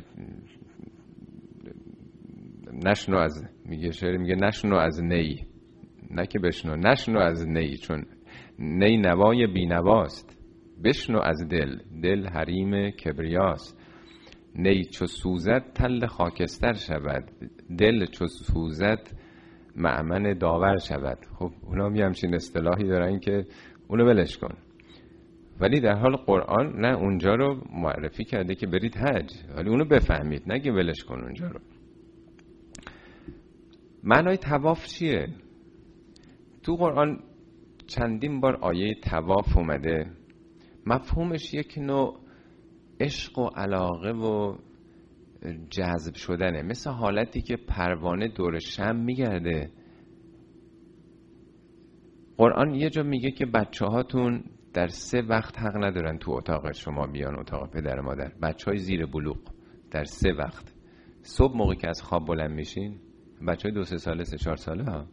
نشنو از، میگه شعری میگه نشنو از نی، نه که بشنو، نشنو از نی، چون نی نوای بی نواست. بشنو از دل، دل حریم کبریاست. نی چو سوزد تل خاکستر شود، دل چو سوزد مأمن داور شود. خب اونا می همچین اصطلاحی دارن که اونو ولش کن، ولی در حال قرآن نه اونجا رو معرفی کرده که برید حج، ولی اونو بفهمید، نگه ولش کن اونجا رو. معنای طواف چیه؟ تو قرآن چندین بار آیه طواف اومده. مفهومش یک نوع عشق و علاقه و جذب شدنه، مثل حالتی که پروانه دور شمع میگرده. قرآن یه جا میگه که بچه هاتون در سه وقت حق ندارن تو اتاق شما بیان، اتاق پدر مادر. بچه های زیر بلوغ در سه وقت. صبح موقع که از خواب بلند میشین، بچه های دو سه ساله سه چهار ساله ها،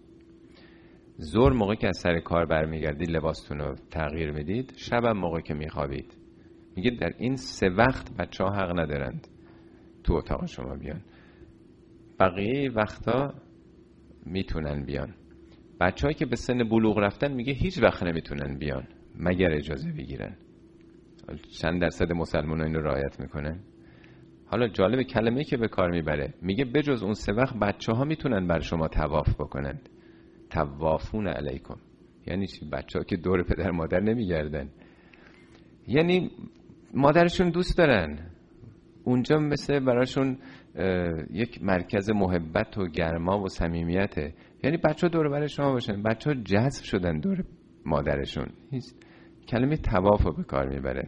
ظهر موقع که از سر کار برمیگردید لباستون رو تغییر میدید، شب هم موقع که میخوابید. میگه در این سه وقت بچه ها حق ندارند تو اتاق شما بیان، بقیه وقتا میتونن بیان. بچه هایی که به سن بلوغ رفتن میگه هیچ وقت نمیتونن بیان مگر اجازه بگیرن. چند درصد مسلمان ها این رو رعایت میکنن؟ حالا جالب کلمه که به کار میبره، میگه بجز اون سه وقت بچه ها میتونن بر شما طواف بکنن. طوافون علیکم یعنی چی؟ بچه ها که دور پدر مادر نمیگردن، یعنی مادرشون دوست دارن اونجا، مثل براشون یک مرکز محبت و گرما و صمیمیته. یعنی بچه ها دور بر شما باشن، بچه ها جذب شدن دور مادرشون. کلمه طواف رو به کار میبره.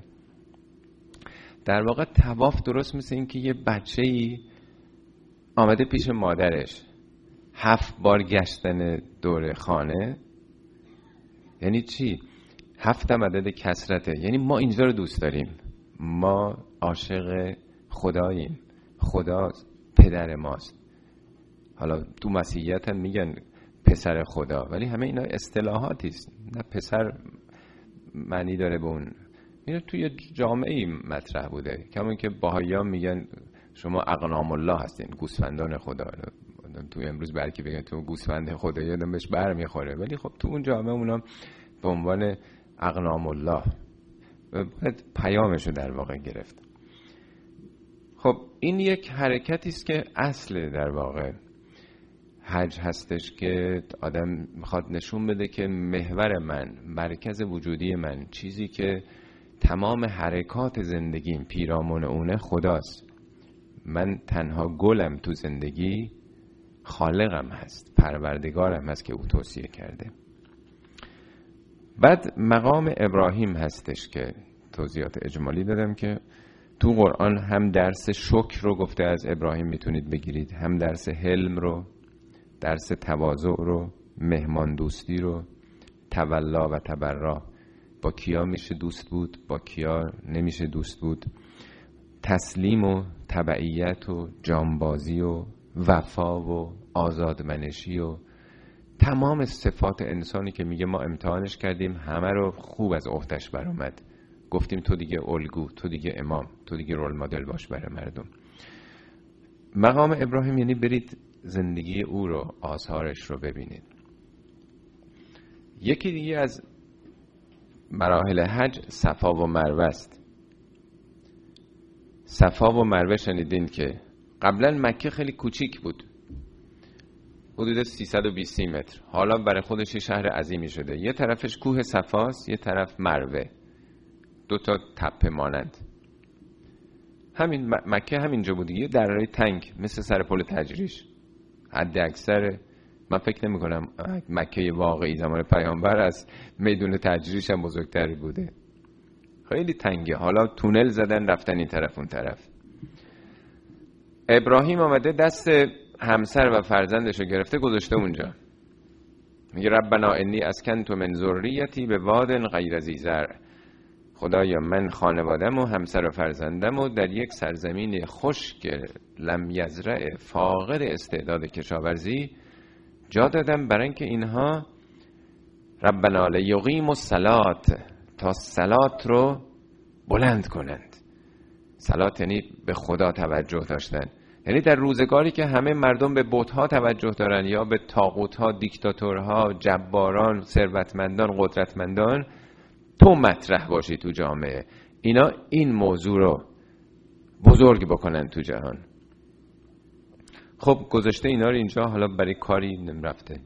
در واقع طواف درست مثل این که یه بچه‌ای آمده پیش مادرش، هفت بار گشتن دور خانه. یعنی چی؟ هفت هم عدد کثرته، یعنی ما اینجا رو دوست داریم، ما عاشق خداییم، خدا پدر ماست. حالا تو مسیحیت هم میگن پسر خدا، ولی همه اینا اصطلاحاتی است، نه پسر معنی داره به اون. اینا توی جامعه مطرح بوده، کما که بهائی‌ها میگن شما اغنام الله هستین، گوسفندان خدا. تو امروز برکی بگن تو گوسفند خدا، یادم بهش بر میخوره، ولی خب تو اون جامعه اونا به عنوان اغنام الله باید پیامشو در واقع گرفت. خب این یک حرکتی است که اصل در واقع حج هستش، که آدم میخواد نشون بده که محور من، مرکز وجودی من، چیزی که تمام حرکات زندگیم پیرامون اونه، خداست. من تنها گلم تو زندگی، خالقم هست، پروردگارم هست که او توصیه کرده. بعد مقام ابراهیم هستش که توضیحات اجمالی دادم که تو قرآن هم درس شکر رو گفته از ابراهیم میتونید بگیرید، هم درس حلم رو، درس تواضع رو، مهمان دوستی رو، تولا و تبرا، با کیا میشه دوست بود، با کیا نمیشه دوست بود، تسلیم و تبعیت و جانبازی و وفا و آزادمنشی و تمام صفات انسانی که میگه ما امتحانش کردیم همه رو خوب از عهده‌اش برآمد. گفتیم تو دیگه الگو، تو دیگه امام، تو دیگه رول مدل باش برای مردم. مقام ابراهیم یعنی برید زندگی او رو، آثارش رو ببینید. یکی دیگه از مراحل حج صفا و مروه است. صفا و مروه شنیدین که قبلا مکه خیلی کوچیک بود، حدود سیصد و بیست متر، حالا برای خودش یه شهر عظیمی شده. یه طرفش کوه صفاست، یه طرف مروه، دو تا تپه مانند. همین مکه همینجا بود، یه درهای تنگ مثل سر پل تجریش. حد اکثر من فکر نمی کنم مکه واقعی زمان پیامبر از میدون تجریش هم بزرگتری بوده، خیلی تنگه. حالا تونل زدن رفتن این طرف اون طرف. ابراهیم آمده دست همسر و فرزندش رو گرفته گذاشته اونجا، میگه ربنا انی اسکنت من ذریتی به واد غیر ذی زرع، خدایا من خانوادم و همسر و فرزندم و در یک سرزمین خشک لم یزرع فاقد استعداد کشاورزی جا دادم برای اینکه اینها ربنا لیقیموا الصلاة، تا صلات رو بلند کنند. صلات یعنی به خدا توجه داشتن، یعنی در روزگاری که همه مردم به بت‌ها توجه دارن یا به طاغوت‌ها، دیکتاتورها، جباران، ثروتمندان، قدرتمندان، تو مطرح باشی تو جامعه، اینا این موضوع رو بزرگ بکنن تو جهان. خب گذاشته اینا رو اینجا، حالا برای کاری رفته.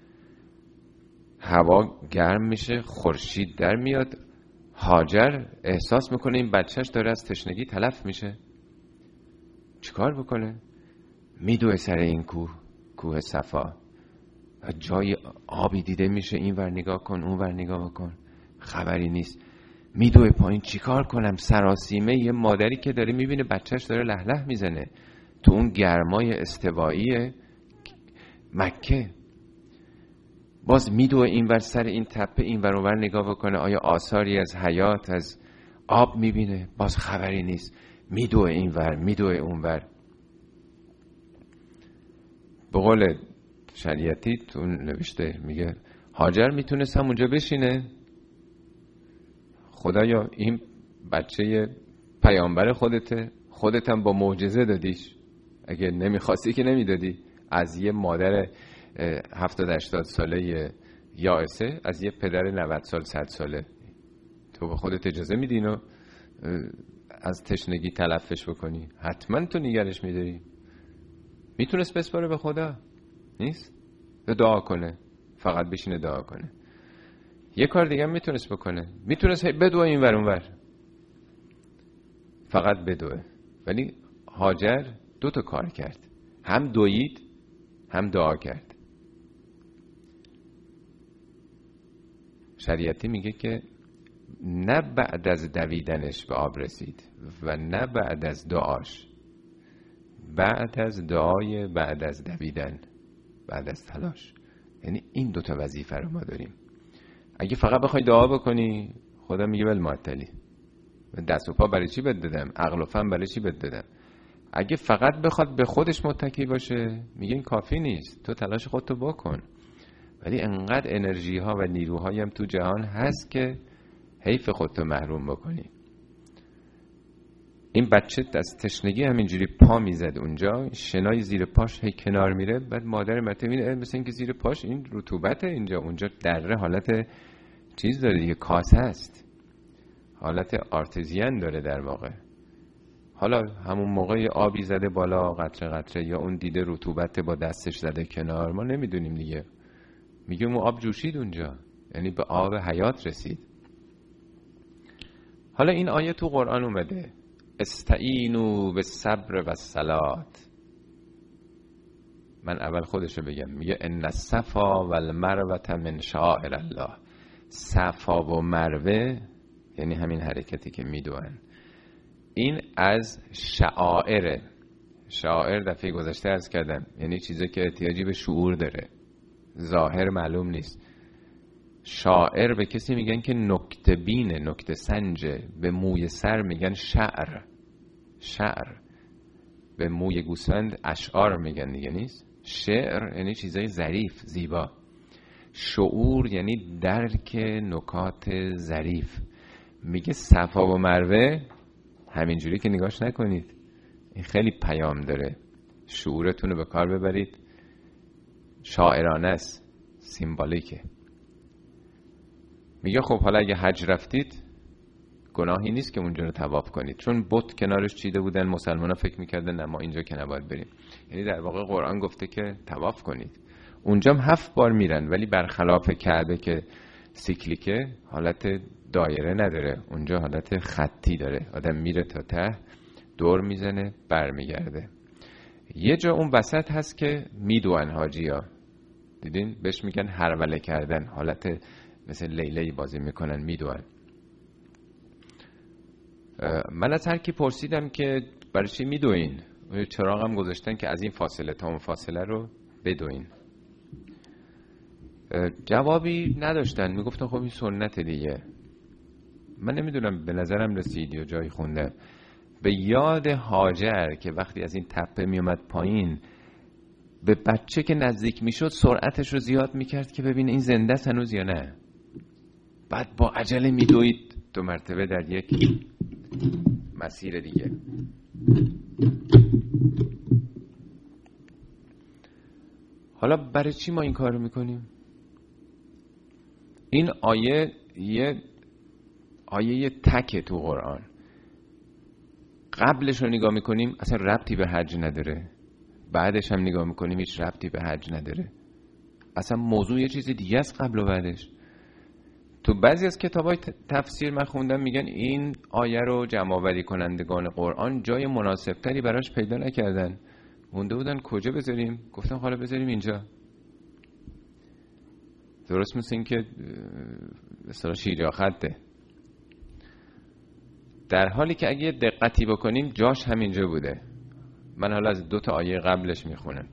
هوا گرم میشه، خورشید در میاد، هاجر احساس میکنه این بچهش داره از تشنگی تلف میشه. چیکار بکنه؟ میدوه سر این کوه، کوه صفا، جای آبی دیده میشه، این ور نگاه کن اون ور نگاه بکن، خبری نیست. میدوه پایین، چیکار کنم؟ سراسیمه یه مادری که داره میبینه بچهش داره له له میزنه تو اون گرمای استوایی مکه. باز میدوه این ور سر این تپه، این ور اون ور نگاه بکنه آیا آثاری از حیات، از آب میبینه، باز خبری نیست. میدوه این ور، میدوه اون ور. به قول شریعتی تو نوشته، میگه هاجر میتونست هم اونجا بشینه، خدایا این بچه پیامبر خودته، خودت هم با معجزه دادیش، اگه نمیخواستی که نمیدادی. از یه مادر هفتاد هشتاد ساله یائسه، از یه پدر نود سال صد ساله، تو به خودت اجازه میدی اینو از تشنگی تلفش بکنی؟ حتما تو نگرش میداری. میتونست بسپاره به خدا، نیست؟ دعا کنه، فقط بشینه دعا کنه. یه کار دیگه هم میتونست بکنه، میتونست بدوه این ور اون ور، فقط بدوه. ولی هاجر دو تا کار کرد، هم دوید هم دعا کرد. شریعتی میگه که نه بعد از دویدنش به آب رسید و نه بعد از دعاش، بعد از دعای بعد از دویدن، بعد از تلاش. یعنی این دوتا وظیفه رو ما داریم. اگه فقط بخوای دعا بکنی، خدا میگه ول معطلی، دست و پا برای چی بد دادم، عقل و فهم برای چی بد دادم. اگه فقط بخواد به خودش متکی باشه، میگه این کافی نیست، تو تلاش خودتو بکن. ولی انقدر انرژی ها و نیروهایی هم تو جهان هست که حیف خودتو محروم بکنی. این بچه از تشنگی همینجوری پا میزد اونجا، شنای زیر پاش هی کنار میره، بعد مادر مرتبه میره مثل اینکه زیر پاش این رطوبته، اینجا اونجا دره، حالت چیز داره دیگه، کاسه است، حالت آرتزیان داره در واقع. حالا همون موقع آبی زده بالا قطره قطره، یا اون دیده رطوبت با دستش زده کنار، ما نمیدونیم دیگه. میگه اون آب جوشید اونجا، یعنی به آب حیات رسید. حالا این آیه تو قرآن اومده، استعینوا بالصبر والصلاة. من اول خودشو بگم، میگه ان الصفا والمروه من شعائر الله. صفا و مروه یعنی همین حرکتی که میدونن، این از شعائر. شعائر دفعه گذشته عرض کردم یعنی چیزی که احتیاجی به شعور داره، ظاهر معلوم نیست. شاعر به کسی میگن که نکته بینه، نکته سنجه. به موی سر میگن شعر. شعر به موی گوسفند اشعار میگن دیگه، نیست؟ شعر یعنی چیزای ظریف، زیبا. شعور یعنی درک نکات ظریف. میگه صفا و مروه همینجوری که نگاش نکنید، این خیلی پیام داره. شعورتون رو به کار ببرید، شاعرانه است، سیمبالیکه. میگه خب حالا اگه حج رفتید گناهی نیست که اونجا رو طواف کنید، چون بت کنارش چیده بودن، مسلمان ها فکر میکردن نه ما اینجا که نباید بریم. یعنی در واقع قرآن گفته که طواف کنید. اونجا هم هفت بار میرن، ولی برخلاف کعبه که سیکلیکه، حالت دایره نداره، اونجا حالت خطی داره. آدم میره تا ته، دور میزنه، برمیگرده. یه جا اون وسط هست که میدوئن حاجیا، دیدین بهش میگن هروله کردن، حالت مثل لیلی بازی میکنن، میدوئن. من از هر کی پرسیدم که برای چی میدوئین، چراغ هم گذاشتن که از این فاصله تا اون فاصله رو بدوئین، جوابی نداشتن. میگفتن خب این سنت دیگه. من نمیدونم، به نظرم رسید یا جایی خوندم به یاد هاجر که وقتی از این تپه میومد پایین، به بچه که نزدیک میشد سرعتش رو زیاد میکرد که ببینه این زنده است هنوز یا نه. بعد با عجله میدوید دو مرتبه در یک مسیر دیگه. حالا برای چی ما این کار رو میکنیم؟ این آیه یه آیه یه تکه تو قرآن. قبلش رو نگاه میکنیم اصلا ربطی به حج نداره، بعدش هم نگاه میکنیم هیچ ربطی به حج نداره. اصلا موضوع یه چیز دیگه است قبل و بعدش. تو بعضی از کتابای تفسیر من خوندم میگن این آیه رو جمع آوری کنندگان قرآن جای مناسب تری براش پیدا نکردن، مونده بودن کجا بذاریم، گفتن حالا بذاریم اینجا. درست مثل این که مثلا شیر یا خطه، در حالی که اگه دقتی بکنیم جاش همینجا بوده. من حالا از دو تا آیه قبلش میخونم.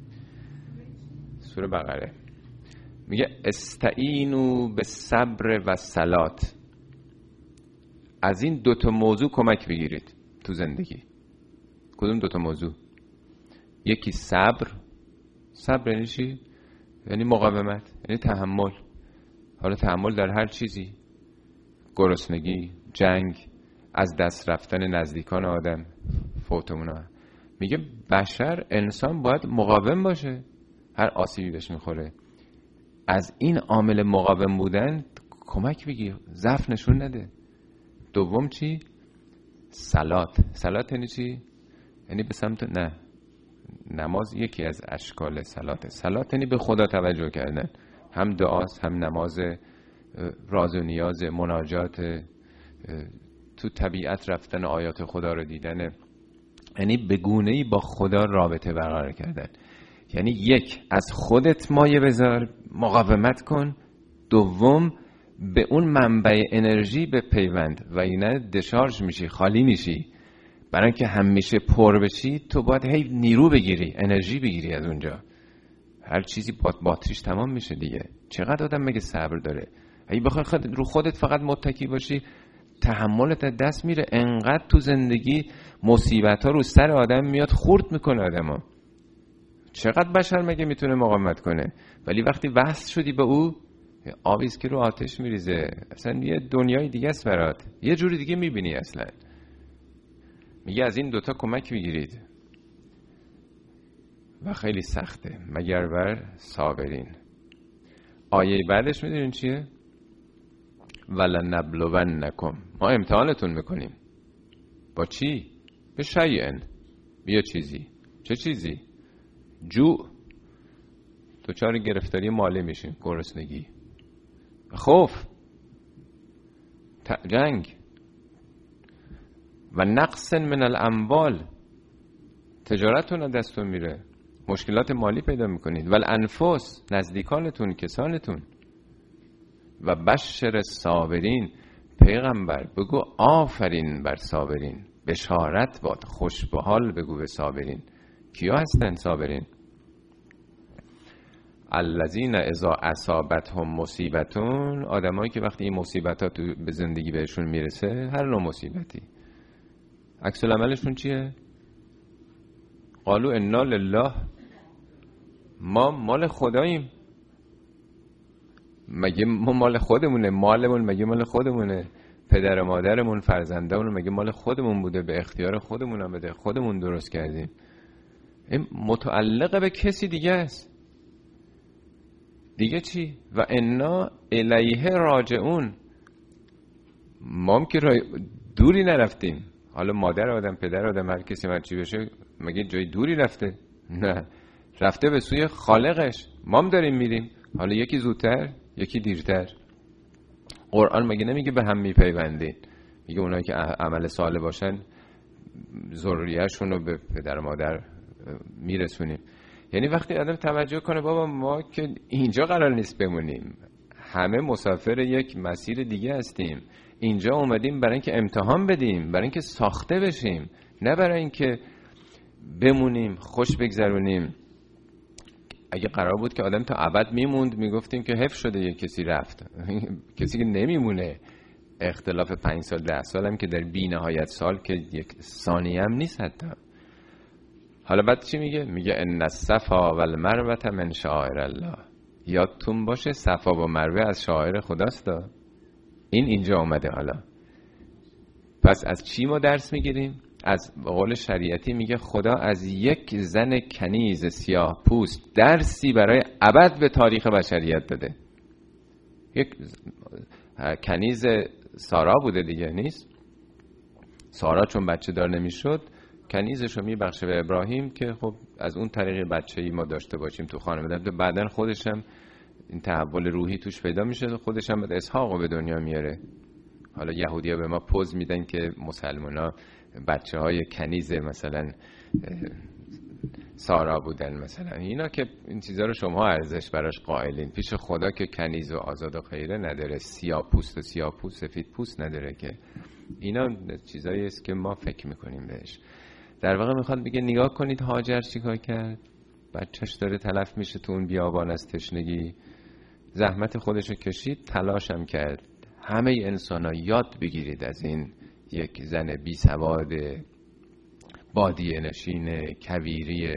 سوره بقره میگه استعینوا بالصبر والصلات. از این دو تا موضوع کمک بگیرید تو زندگی. کدوم دو تا موضوع؟ یکی صبر. صبر یعنی چی؟ یعنی مقاومت، یعنی تحمل. حالا تحمل در هر چیزی، گرسنگی، جنگ، از دست رفتن نزدیکان آدم، فوتمونا. میگه بشر، انسان باید مقاوم باشه هر آسیبی بهش میخوره. از این عامل مقاوم بودن کمک بگیر، ضعف نشون نده. دوم چی؟ صلات. صلات یعنی چی؟ یعنی به سمت نه نماز یکی از اشکال صلاته. صلات یعنی به خدا توجه کردن، هم دعاست، هم نماز، راز و نیاز، مناجات، تو طبیعت رفتن، آیات خدا رو دیدن، یعنی به گونه‌ای با خدا رابطه برقرار کردن. یعنی یک، از خودت مایه بذار، مقاومت کن. دوم، به اون منبع انرژی به پیوند و اینه دشارژ میشی، خالی میشی. برای اینکه همیشه پر بشی تو باید هی نیرو بگیری، انرژی بگیری از اونجا. هر چیزی بات باتریش تمام میشه دیگه. چقدر آدم مگه صبر داره؟ اگه بخوای خود رو خودت فقط متکی باشی تحملت از دست میره. انقدر تو زندگی مصیبت ها رو سر آدم میاد، خورد میکنه آدمو. چقدر بشر مگه میتونه مقاومت کنه؟ ولی وقتی وصل شدی به او، آبیست که رو آتش میریزه. اصلا یه دنیای دیگه است برات، یه جوری دیگه میبینی اصلا. میگه از این دوتا کمک بگیرید و خیلی سخته مگر بر صابرین. آیه بعدش میدونین چیه؟ ولنبلونکم، ما امتحانتون میکنیم. با چی؟ به شیئن، بیا چیزی. چه چیزی؟ جوع، دچار گرفتاری مالی میشین، گرسنگی، خوف، جنگ، و نقص من الاموال، تجارتتون دستون میره، مشکلات مالی پیدا میکنید. و الانفس، نزدیکانتون، کسانتون. و بشر صابرین، پیغمبر بگو آفرین بر صابرین، بشارت باد، خوش به حال بگو به صابرین. کیا هستن صابرین؟ الذین اذا اصابتهم مصیبتون، آدمایی که وقتی این مصیبت ها تو به زندگی بهشون میرسه، هر نوع مصیبتی، عکس العملشون چیه؟ قالوا انا لله، ما مال خداییم. مگه ما مال خودمونه؟ مالمون مگه مال خودمونه؟ پدر و مادرمون، فرزندامون مگه مال خودمون بوده؟ به اختیار خودمون هم بده، خودمون درست کردیم. این متعلق به کسی دیگه است. دیگه چی؟ و انا الیه راجعون. ما هم که دوری نرفتیم. حالا مادر آدم، پدر آدم، هر کسی هر چی بشه، مگه جای دوری رفته؟ نه، رفته به سوی خالقش. ما هم داریم میریم، حالا یکی زودتر یکی دیرتر. قرآن مگه نمیگه به هم میپیوندین؟ میگه اونایی که عمل صالح باشن ذریه‌شون رو به پدر و مادر میرسونیم. یعنی وقتی آدم توجه کنه بابا ما که اینجا قرار نیست بمونیم، همه مسافر یک مسیر دیگه هستیم، اینجا اومدیم برای اینکه امتحان بدیم، برای اینکه ساخته بشیم، نه برای اینکه بمونیم خوش بگذرونیم. اگه قرار بود که آدم تا ابد میموند میگفتیم که حیف شده یک کسی رفت. کسی که نمیمونه، اختلاف پنج سال ده سال هم که در بی نهایت سال که یک ثانیه هم نیست حتی. حالا بعد چی میگه؟ میگه ان الصفا والمروه من شعائر الله. یادتون باشه صفا و مروه از شعائر خداست. این اینجا اومده. حالا پس از چی ما درس میگیریم؟ از قول شریعتی میگه خدا از یک زن کنیز سیاه پوست درسی برای ابد به تاریخ بشریت داده. یک کنیز سارا بوده دیگه، نیست؟ سارا چون بچه دار نمیشد کنیزشو میبخشه به ابراهیم که خب از اون طریق بچه‌ای ما داشته باشیم تو خانواده. بعدن خودشم این تحول روحی توش پیدا میشه، خودشم بعد اسحاقو به دنیا میاره. حالا یهودی‌ها به ما پوز میدن که مسلمان‌ها بچه‌های کنیز مثلا سارا بودن مثلا. اینا که این چیزا رو شما ارزش براش قائلین، پیش خدا که کنیز و آزاد و خیره نداره، سیاه پوست و سیاه پوست سفید پوست نداره. که اینا چیزایی است که ما فکر میکنیم بهش. در واقع میخواد بگه نگاه کنید هاجر چیکار کرد، بچهش داره تلف میشه تو اون بیابان از تشنگی، زحمت خودشو کشید، تلاشم کرد. همه انسان ها یاد بگیرید از این یک زن بی سواد بادیه نشین کویری،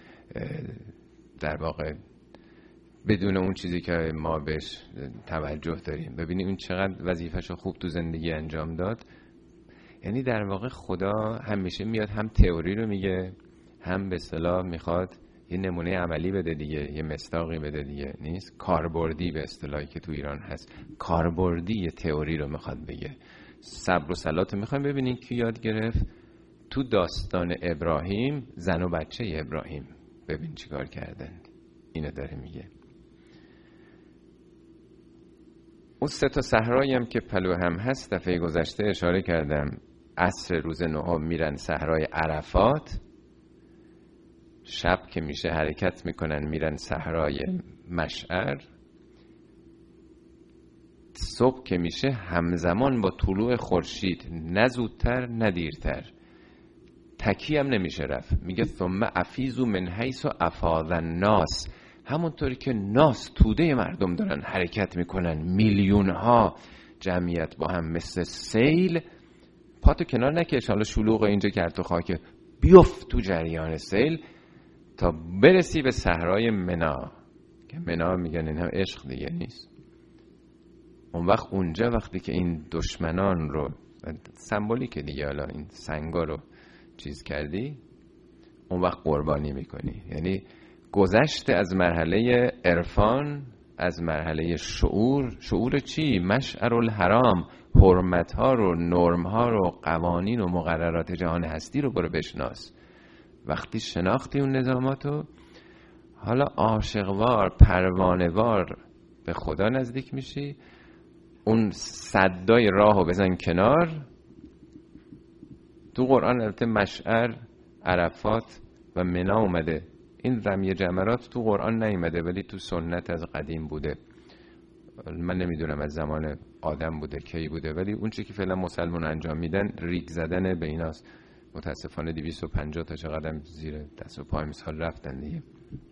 در واقع بدون اون چیزی که ما بهش توجه داریم. ببینیم این چقدر وظیفه‌شو خوب تو زندگی انجام داد. یعنی در واقع خدا همیشه میاد هم تئوری رو میگه، هم به اصطلاح میخواد یه نمونه عملی بده دیگه، یه مصداقی بده دیگه. نیست کاربردی به اصطلاحی که تو ایران هست، کاربردی یه تئوری رو میخواد بگه. صبر و صلات رو میخوایم ببینین کی یاد گرفت تو داستان ابراهیم، زن و بچه ابراهیم. ببین چیکار کردن. اینو داره میگه. اون سه تا صحرایی هم که پلو هم هست دفعه گذشته اشاره کردم. عصر روز نهم میرن صحرای عرفات، شب که میشه حرکت میکنن میرن صحرای مشعر، صبح که میشه همزمان با طلوع خورشید، نه زودتر نه دیرتر. تکی هم نمیشه رفت. میگه ثم افیزو من حیث افاض الناس، همونطوری که ناس توده مردم دارن حرکت میکنن، میلیون ها جمعیت با هم مثل سیل، پاتو کنار نکش، حالا شلوغ اینجا کرد تو خاک، بیفت تو جریان سیل تا برسی به صحرای منا، که منا میگن این هم عشق دیگه نیست. اون وقت اونجا وقتی که این دشمنان رو سمبولیک دیگه، حالا این سنگا رو چیز کردی، اون وقت قربانی میکنی. یعنی گذشته از مرحله عرفان، از مرحله شعور. شعور چی؟ مشعر الحرام، حرمت ها رو، نرم ها رو، قوانین و مقررات جهان هستی رو برو بشناس. وقتی شناختی اون نظاماتو، حالا عاشقوار پروانه‌وار به خدا نزدیک میشی. اون صدای راهو بزن کنار. تو قرآن البته مشعر، عرفات و منا اومده. این رمی جمرات تو قرآن نیومده ولی تو سنت از قدیم بوده. من نمیدونم از زمان آدم بوده کی بوده، ولی اون چیزی که فعلا مسلمان انجام میدن ریگ زدن به ایناست. متاسفانه دویست و پنجاه تا چقدر زیر دست و پای مثال رفتن دیگه،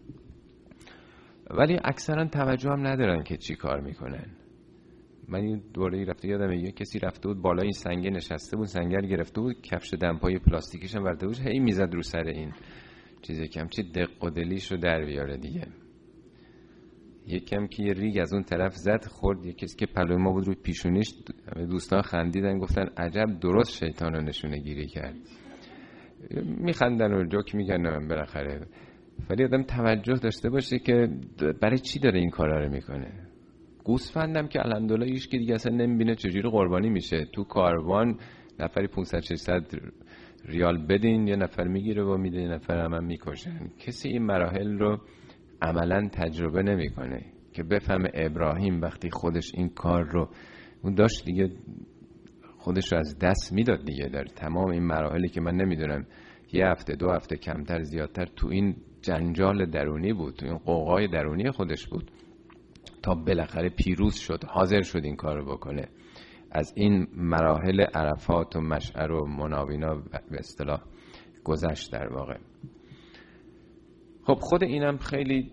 ولی اکثرا توجه هم ندارن که چی کار میکنن. من این دوره‌ای رفته یادمه یه کسی رفته بود بالای این سنگه نشسته بود، سنگر گرفته بود، کفش دمپای پلاستیکیش هم ورده بود، هی میزد رو سر این چیزی که همچی دق و دلیش رو در بیاره دیگه. یکم که یه ریگ از اون طرف زد خورد، یه کسی که پلوی ما بود روی پیشونیش، دوستان خندیدن گفتن عجب درست شیطان رو نشونه گیری کرد. میخندن و جوک میگن بالاخره، ولی آدم توجه داشته باشه که برای چی داره این کارا رو میکنه. گوسفندم که الحمدلله هیچ کی دیگه اصلا نمیبینه چجوری قربانی میشه. تو کاروان نفری پانصد ششصد ریال بدین، یه نفر میگیره و میده، یه نفر هم, هم میکشن. کسی این مراحل رو عملا تجربه نمیکنه که بفهمه ابراهیم وقتی خودش این کار رو اون داشت دیگه خودش رو از دست میداد دیگه، در تمام این مراحلی که من نمیدونم یه هفته دو هفته کمتر زیادتر تو این جنجال درونی بود، تو این قوقای درونی خودش بود تا بالاخره پیروز شد، حاضر شد این کار رو بکنه. از این مراحل عرفات و مشعر و مناوینا به اصطلاح گذشت در واقع. خب خود اینم خیلی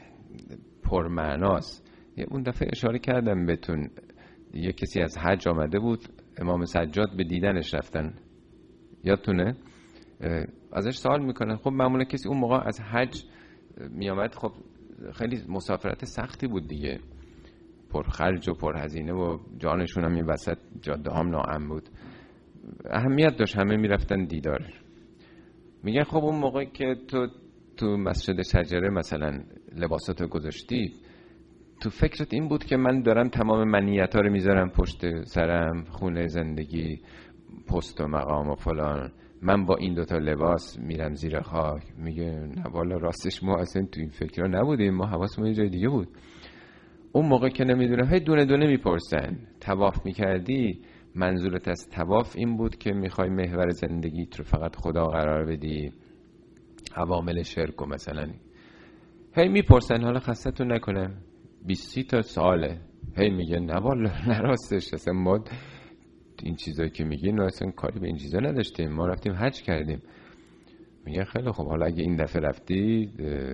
پرمعناست. اون دفعه اشاره کردم بهتون، یه کسی از حج آمده بود، امام سجاد به دیدنش رفتن، یادتونه؟ ازش سوال میکنن. خب معمولا کسی اون موقع از حج میامد، خب خیلی مسافرت سختی بود دیگه، پرخرج و پرهزینه و جانشون هم این وسط جاده هم ناامن بود، اهمیت داشت همه میرفتن دیدار. میگن خب اون موقع که تو تو مسجد شجره مثلا لباساتو گذاشتی، تو فکرت این بود که من دارم تمام منیت‌ها رو میذارم پشت سرم، خونه زندگی، پست و مقام و فلان، من با این دوتا لباس میرم زیر خاک؟ میگه نه والا راستش ما اصلا تو این فکرها نبودیم، ما حواسمون یه جای دیگه بود. اون موقع که نمیدونم هی دونه دونه میپرسن طواف میکردی، منظورت از طواف این بود که میخوای محور زندگیت رو فقط خدا قرار بدی، عوامل شرک و مثلا هی میپرسن. حالا خستتون نکنم بیست تا ساله هی میگه نه والا نه راستش اصلا ما این چیزایی که میگین اصلا کاری به این چیزا نداشتیم، ما رفتیم حج کردیم. میگه خیلی خب حالا اگه این دفعه رفتی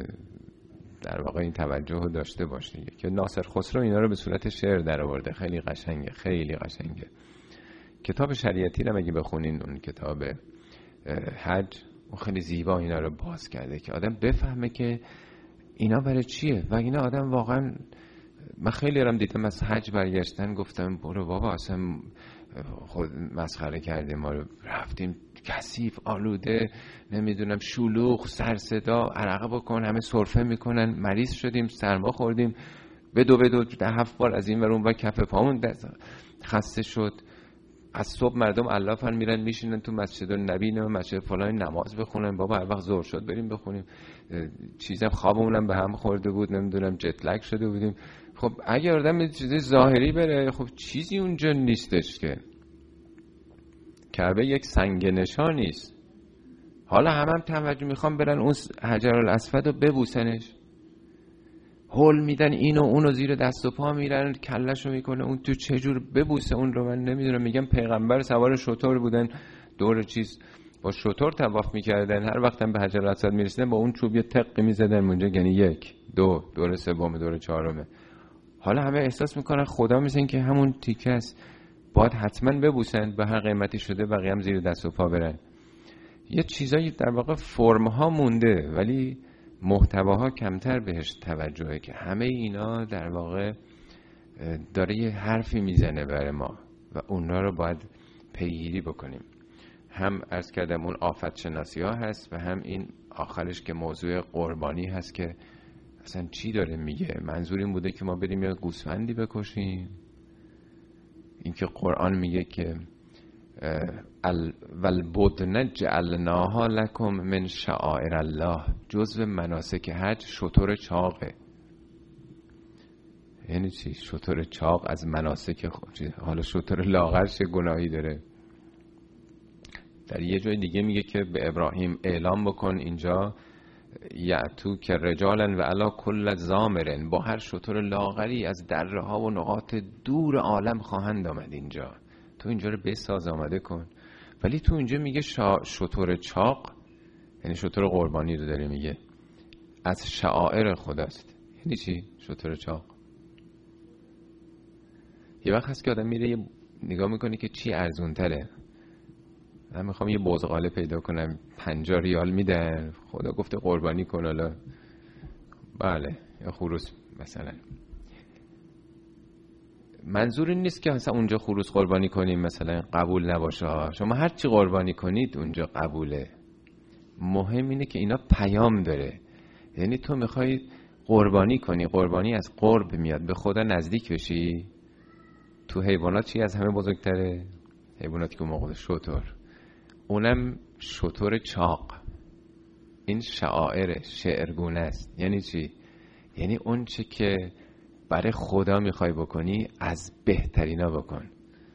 در واقع این توجه رو داشته باش دیگه. که ناصر خسرو اینا رو به صورت شعر در آورده، خیلی قشنگه، خیلی قشنگه. کتاب شریعتی رو اگه بخونین، اون کتاب حج، اون خیلی زیبا اینا رو باز کرده که آدم بفهمه که اینا برای چیه. و اینا آدم واقعا، من خیلی رم دیدم از حج برگشتن گفتم برو بابا اصلا خود مسخره کردیم، ما رو رفتیم کثیف آلوده نمیدونم شلوغ سر صدا، عرقه بکن، همه سرفه میکنن، مریض شدیم، سرما خوردیم، بدو بدو ده هفت بار از این ور اون ور کف پامون خسته شد. از صبح مردم علافن میرن میشینن تو مسجد النبی نه مسجد فلان نماز بخونن، بابا هر وقت ظهر شد بریم بخونیم. چیزم خوابمونم به هم خورده بود، نمیدونم جت لگ شده بودیم. خب اگه آدم یه چیز ظاهری بره، خب چیزی اونجا نیستش که کعبه یک سنگ نشان نیست. حالا همه هم توجه میخوام برن اون حجر الاسود رو ببوسنش، هول میدن اینو اونو زیر دست و پا میرن، کلشو میکنه اون تو چجور ببوسه اون رو من نمیدونم. میگم پیغمبر سوار شتر بودن، دور چیز با شتر طواف میکردن، هر وقت هم به حجر الاسود میرسیدن با اون چوب یه تقی میزدن اونجا، یعنی یک دو دور سوم دور چهارمه. حالا همه احساس میکنن خدا مثل که همون تیکه است، باید حتما ببوسن، به هر قیمتی شده بقیه هم زیر دست و پا برن. یه چیزایی در واقع فرمها مونده ولی محتواها کمتر بهش توجهه، که همه اینا در واقع داره یه حرفی میزنه برای ما و اونا رو باید پیگیری بکنیم. هم عرض کردم اون آفت شناسی ها هست و هم این آخرش که موضوع قربانی هست که اصلا چی داره میگه. منظور این بوده که ما بریم یه گوسفندی بکشیم؟ این که قرآن میگه که والبدن جعلناها لکم من شعائر الله، جزو مناسک حج شتر چاقه. یعنی چی شتر چاق از مناسک خود؟ حالا شتر لاغر چه گناهی داره؟ در یه جای دیگه میگه که به ابراهیم اعلام بکن اینجا یعتو که رجالن و علا کل زامرن، با هر شتر لاغری از دره ها و نقاط دور عالم خواهند آمد اینجا، تو اینجا رو بساز آمده کن. ولی تو اینجا میگه شا... شتر چاق، یعنی شتر قربانی رو داره میگه، از شعائر خداست. یعنی چی شتر چاق؟ یه وقت هست که آدم میره یه نگاه میکنه که چی ارزون تره. من میخوام یه بزغاله پیدا کنم پنجاه ریال میدن، خدا گفته قربانی کن، حالا بله یا خروس مثلا منظور این نیست که مثلا اونجا خروس قربانی کنیم مثلا قبول نباشه ها. شما هر چی قربانی کنید اونجا قبوله. مهم اینه که اینا پیام داره. یعنی تو میخوای قربانی کنی، قربانی از قرب میاد، به خدا نزدیک بشی. تو حیوانات چی از همه بزرگتره؟ حیواناتی که موقع شتر، اونم شتر چاق. این شعائر شعرگونه است. یعنی چی؟ یعنی اون چه که برای خدا میخوای بکنی از بهترینا بکن.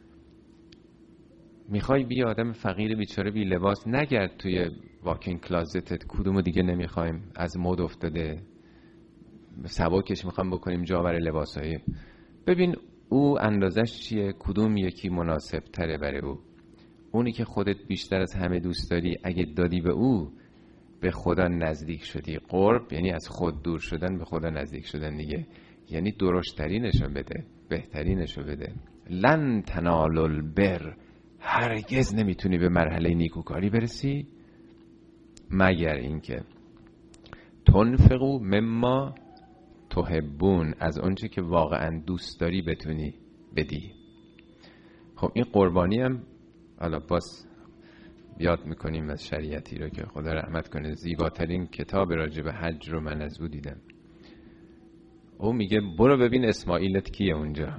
میخوای بی آدم فقیر بیچاره بی لباس، نگرد توی واکینگ کلازتت کدومو دیگه نمیخوایم از مد افتاده سباکش میخوام بکنیم جا برای لباسایی. ببین او اندازش چیه، کدوم یکی مناسب تره برای او. اونی که خودت بیشتر از همه دوست داری اگه دادی به او، به خدا نزدیک شدی. قرب یعنی از خود دور شدن، به خدا نزدیک شدن دیگه. یعنی درشترینشو بده، بهترینشو بده. لن تنالوا البر، هرگز نمیتونی به مرحله نیکوکاری برسی مگر اینکه تنفقوا مما تحبون، از اونچه که واقعا دوست داری بتونی بدی. خب این قربانی هم حالا باز یاد میکنیم از شریعتی رو که خدا رحمت کنه، زیباترین کتاب راجع به حج رو من از او دیدم. او میگه برو ببین اسماعیلت کیه اونجا.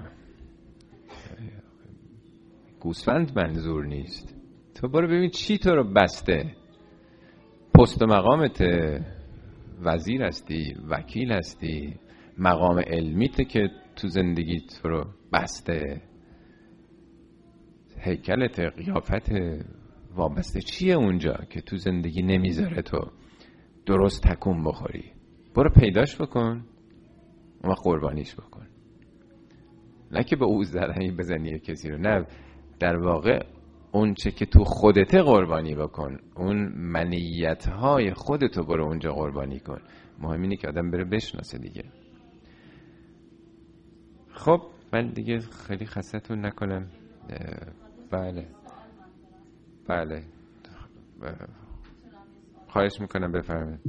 گوسفند منظور نیست، تو برو ببین چی تو رو بسته. پست و مقامت، وزیر هستی، وکیل هستی، مقام علمیته که تو زندگی تو رو بسته، هیکلت، قیافت وابسته چیه اونجا که تو زندگی نمیذاره تو درست تکون بخوری. برو پیداش بکن و قربانیش بکن. نه که به او زرهی بزنی کسی رو، نه، در واقع اون چه که تو خودت قربانی بکن، اون منیت‌های خودتو برو اونجا قربانی کن. مهم اینه که آدم بره بشناسه دیگه. خب من دیگه خیلی خستتون نکنم. بله بله خواهش میکنم بفرمایید.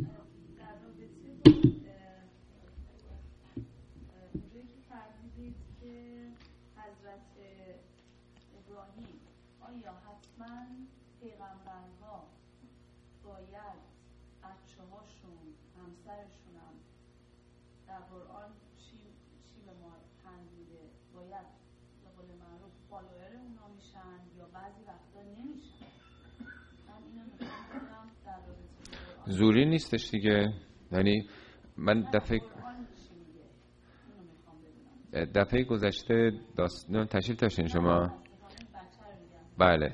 زوری نیستش دیگه. یعنی من دفعه دفعه گذشته داستان تشریف داشتین شما؟ بله.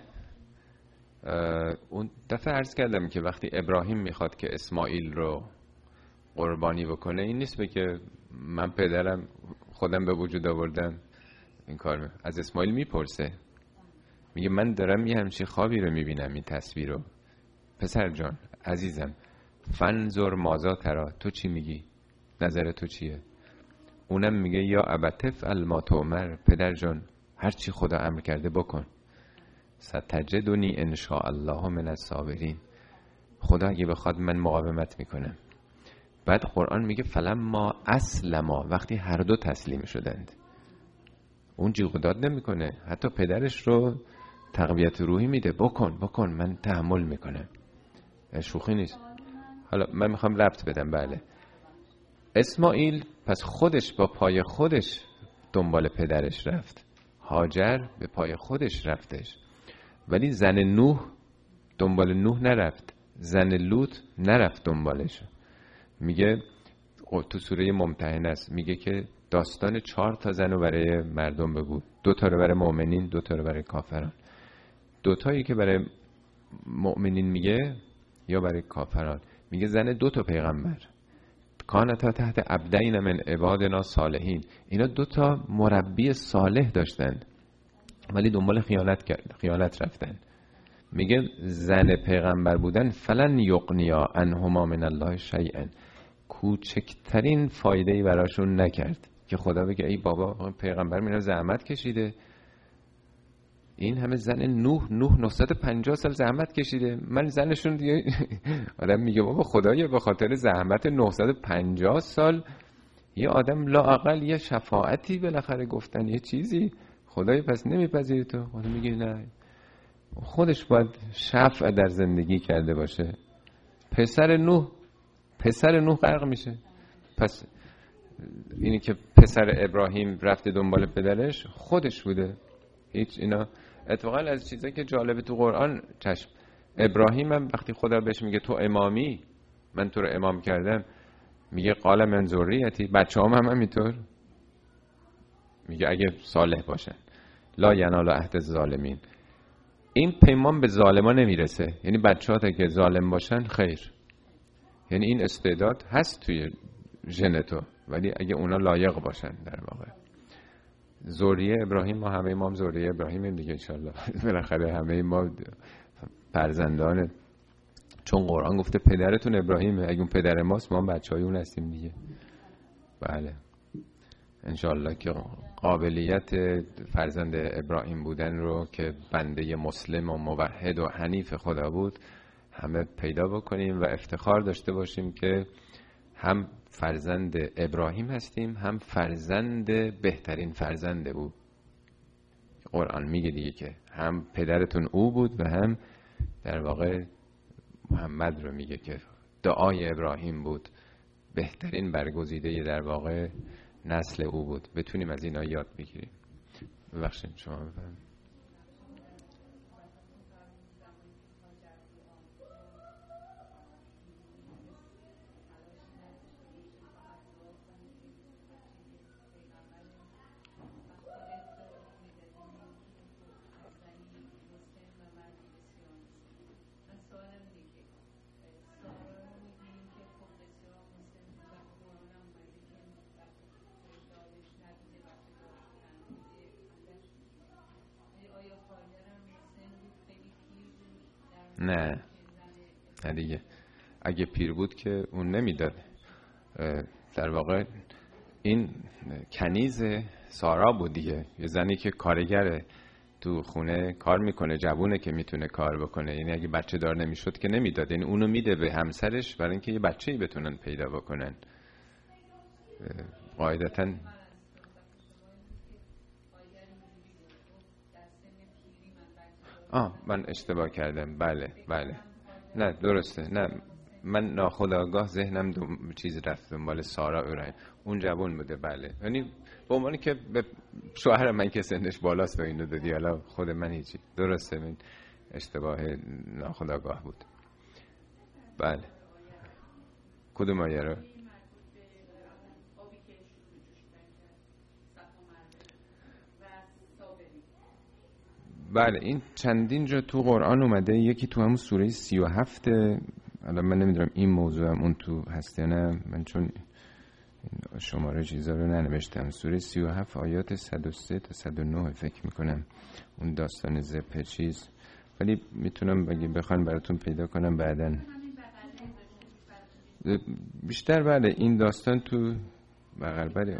اون دفعه عرض کردم که وقتی ابراهیم میخواد که اسماعیل رو قربانی بکنه، این نیست به که من پدرم خودم به وجود آوردم این کار. از اسماعیل میپرسه، میگه من دارم یه همچین خوابی رو میبینم، این تصویر رو. پسر جان عزیزم فنظر مازا ترا، تو چی میگی؟ نظر تو چیه؟ اونم میگه یا ابتف الما تؤمر، پدر جان هر چی خدا امر کرده بکن. ستجدنی ان شاء الله من الصابرین، خدا اگه بخواد من مقاومت میکنم. بعد قرآن میگه فلما اسلما، وقتی هر دو تسلیم شدند. اون جیغ و داد نمیکنه، حتی پدرش رو تقویت روحی میده، بکن بکن من تحمل میکنم. شوخی نیست. حالا من میخوام ربط بدم. بله اسماعیل پس خودش با پای خودش دنبال پدرش رفت، هاجر به پای خودش رفتش، ولی زن نوح دنبال نوح نرفت، زن لوط نرفت دنبالش. میگه تو سوره ممتحنه است، میگه که داستان چهار تا زن رو برای مردم بگو، دو تا رو برای مؤمنین، دو تا رو برای کافران. دو تایی که برای مؤمنین میگه یا برای کافران، میگه زن دو تا پیغمبر، کانتا تحت عبدین من عبادنا صالحین، اینا دو تا مربی صالح داشتن ولی دنبال خیانت کرد، خیانت رفتن. میگه زن پیغمبر بودن فلن یغنیا عنهما من الله شیئا، کوچکترین فایده‌ای براشون نکرد که خدا بگه ای بابا پیغمبر میره زحمت کشیده. این همه زن نوح نوح نهصد و پنجاه سال زحمت کشیده، من زنشون دیگه آدم میگه بابا خدایا به خاطر زحمت نهصد و پنجاه سال یه آدم لااقل یه شفاعتی بالاخره گفتن، یه چیزی. خدای پس نمیپذیری تو؟ خدا میگه نه، خودش باید شفع در زندگی کرده باشه. پسر نوح پسر نوح غرق میشه. پس اینی که پسر ابراهیم رفته دنبال پدرش خودش بوده. هیچ اینا اتفاقا از چیزایی که جالبه تو قرآن چشم. ابراهیم هم وقتی خدا بهش میگه تو امامی، من تو رو امام کردم، میگه قال من ذریتی، بچه هم هم همینطور میگه اگه صالح باشن لا ینال عهد الظالمین. این پیمان به ظالما نمیرسه، یعنی بچه ها تا که ظالم باشن خیر، یعنی این استعداد هست توی ژن تو، ولی اگه اونا لایق باشن در واقع. ذریه ابراهیم، ما همه ما هم ذریه ابراهیمیم دیگه انشالله. بالاخره همه ما فرزندان، چون قرآن گفته پدرتون ابراهیمه، اگه اون پدر ماست ما هم بچه های اون هستیم دیگه. بله انشالله که قابلیت فرزند ابراهیم بودن رو که بنده مسلم و موحد و حنیف خدا بود همه پیدا بکنیم و افتخار داشته باشیم که هم فرزند ابراهیم هستیم، هم فرزند بهترین فرزنده بود. قرآن میگه دیگه که هم پدرتون او بود و هم در واقع محمد رو میگه که دعای ابراهیم بود، بهترین برگزیده در واقع نسل او بود. بتونیم از اینا یاد بگیریم. ببخشید شما بفرمایید. نه نه دیگه، اگه پیر بود که اون نمیداد. در واقع این کنیز سارا بود دیگه، یه زنی که کارگره تو خونه کار میکنه، جوونه که میتونه کار بکنه. یعنی اگه بچه دار نمیشد که نمیداد، یعنی اونو میده به همسرش برای اینکه یه بچه‌ای بتونن پیدا بکنن. قاعدتاً آه من اشتباه کردم. بله بله نه درسته، نه من ناخودآگاه ذهنم دو چیز رفت دنبال سارا ابراهیم، اون جوان بوده. بله یعنی به عنوانی که به شوهر من که سنش بالاست و اینو دادی، حالا خود من هیچی. درسته، من اشتباه ناخودآگاه بود. بله کدوم آیه رو؟ بله این چندین جا تو قرآن اومده. یکی تو همون سوره سی و هفت، الان من نمیدونم این موضوع هم اون تو هست یا نه، من چون شماره چیزا رو ننوشتم. سوره سی و هفت آیات صد و سه تا صد و نه فکر میکنم، اون داستان زپ چیز، ولی میتونم بگی بخوان براتون پیدا کنم بعدن بیشتر. بله این داستان تو بغل بله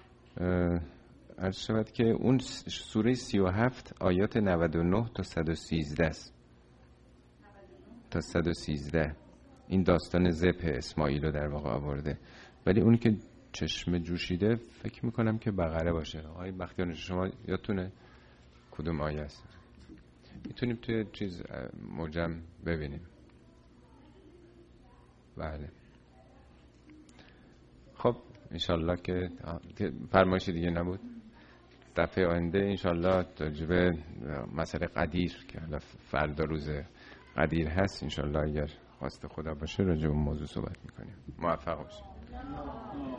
عرض شود که اون سوره سی و هفت آیات نود و نه تا صد و سیزده است، تا صد و سیزده این داستان زپ اسماعیل رو در واقع آورده. ولی اون که چشم جوشیده فکر میکنم که بقره باشه. آقای بختیار شما یادتونه کدوم آیه است؟ میتونیم توی چیز موجم ببینیم. بله خب انشالله که فرمایش دیگه نبود. دفعه آینده انشالله راجع به مسئله قدیر که حالا فردا روز قدیر هست، انشالله اگر خواست خدا باشه راجع به اون موضوع صحبت میکنیم. موفق باشید.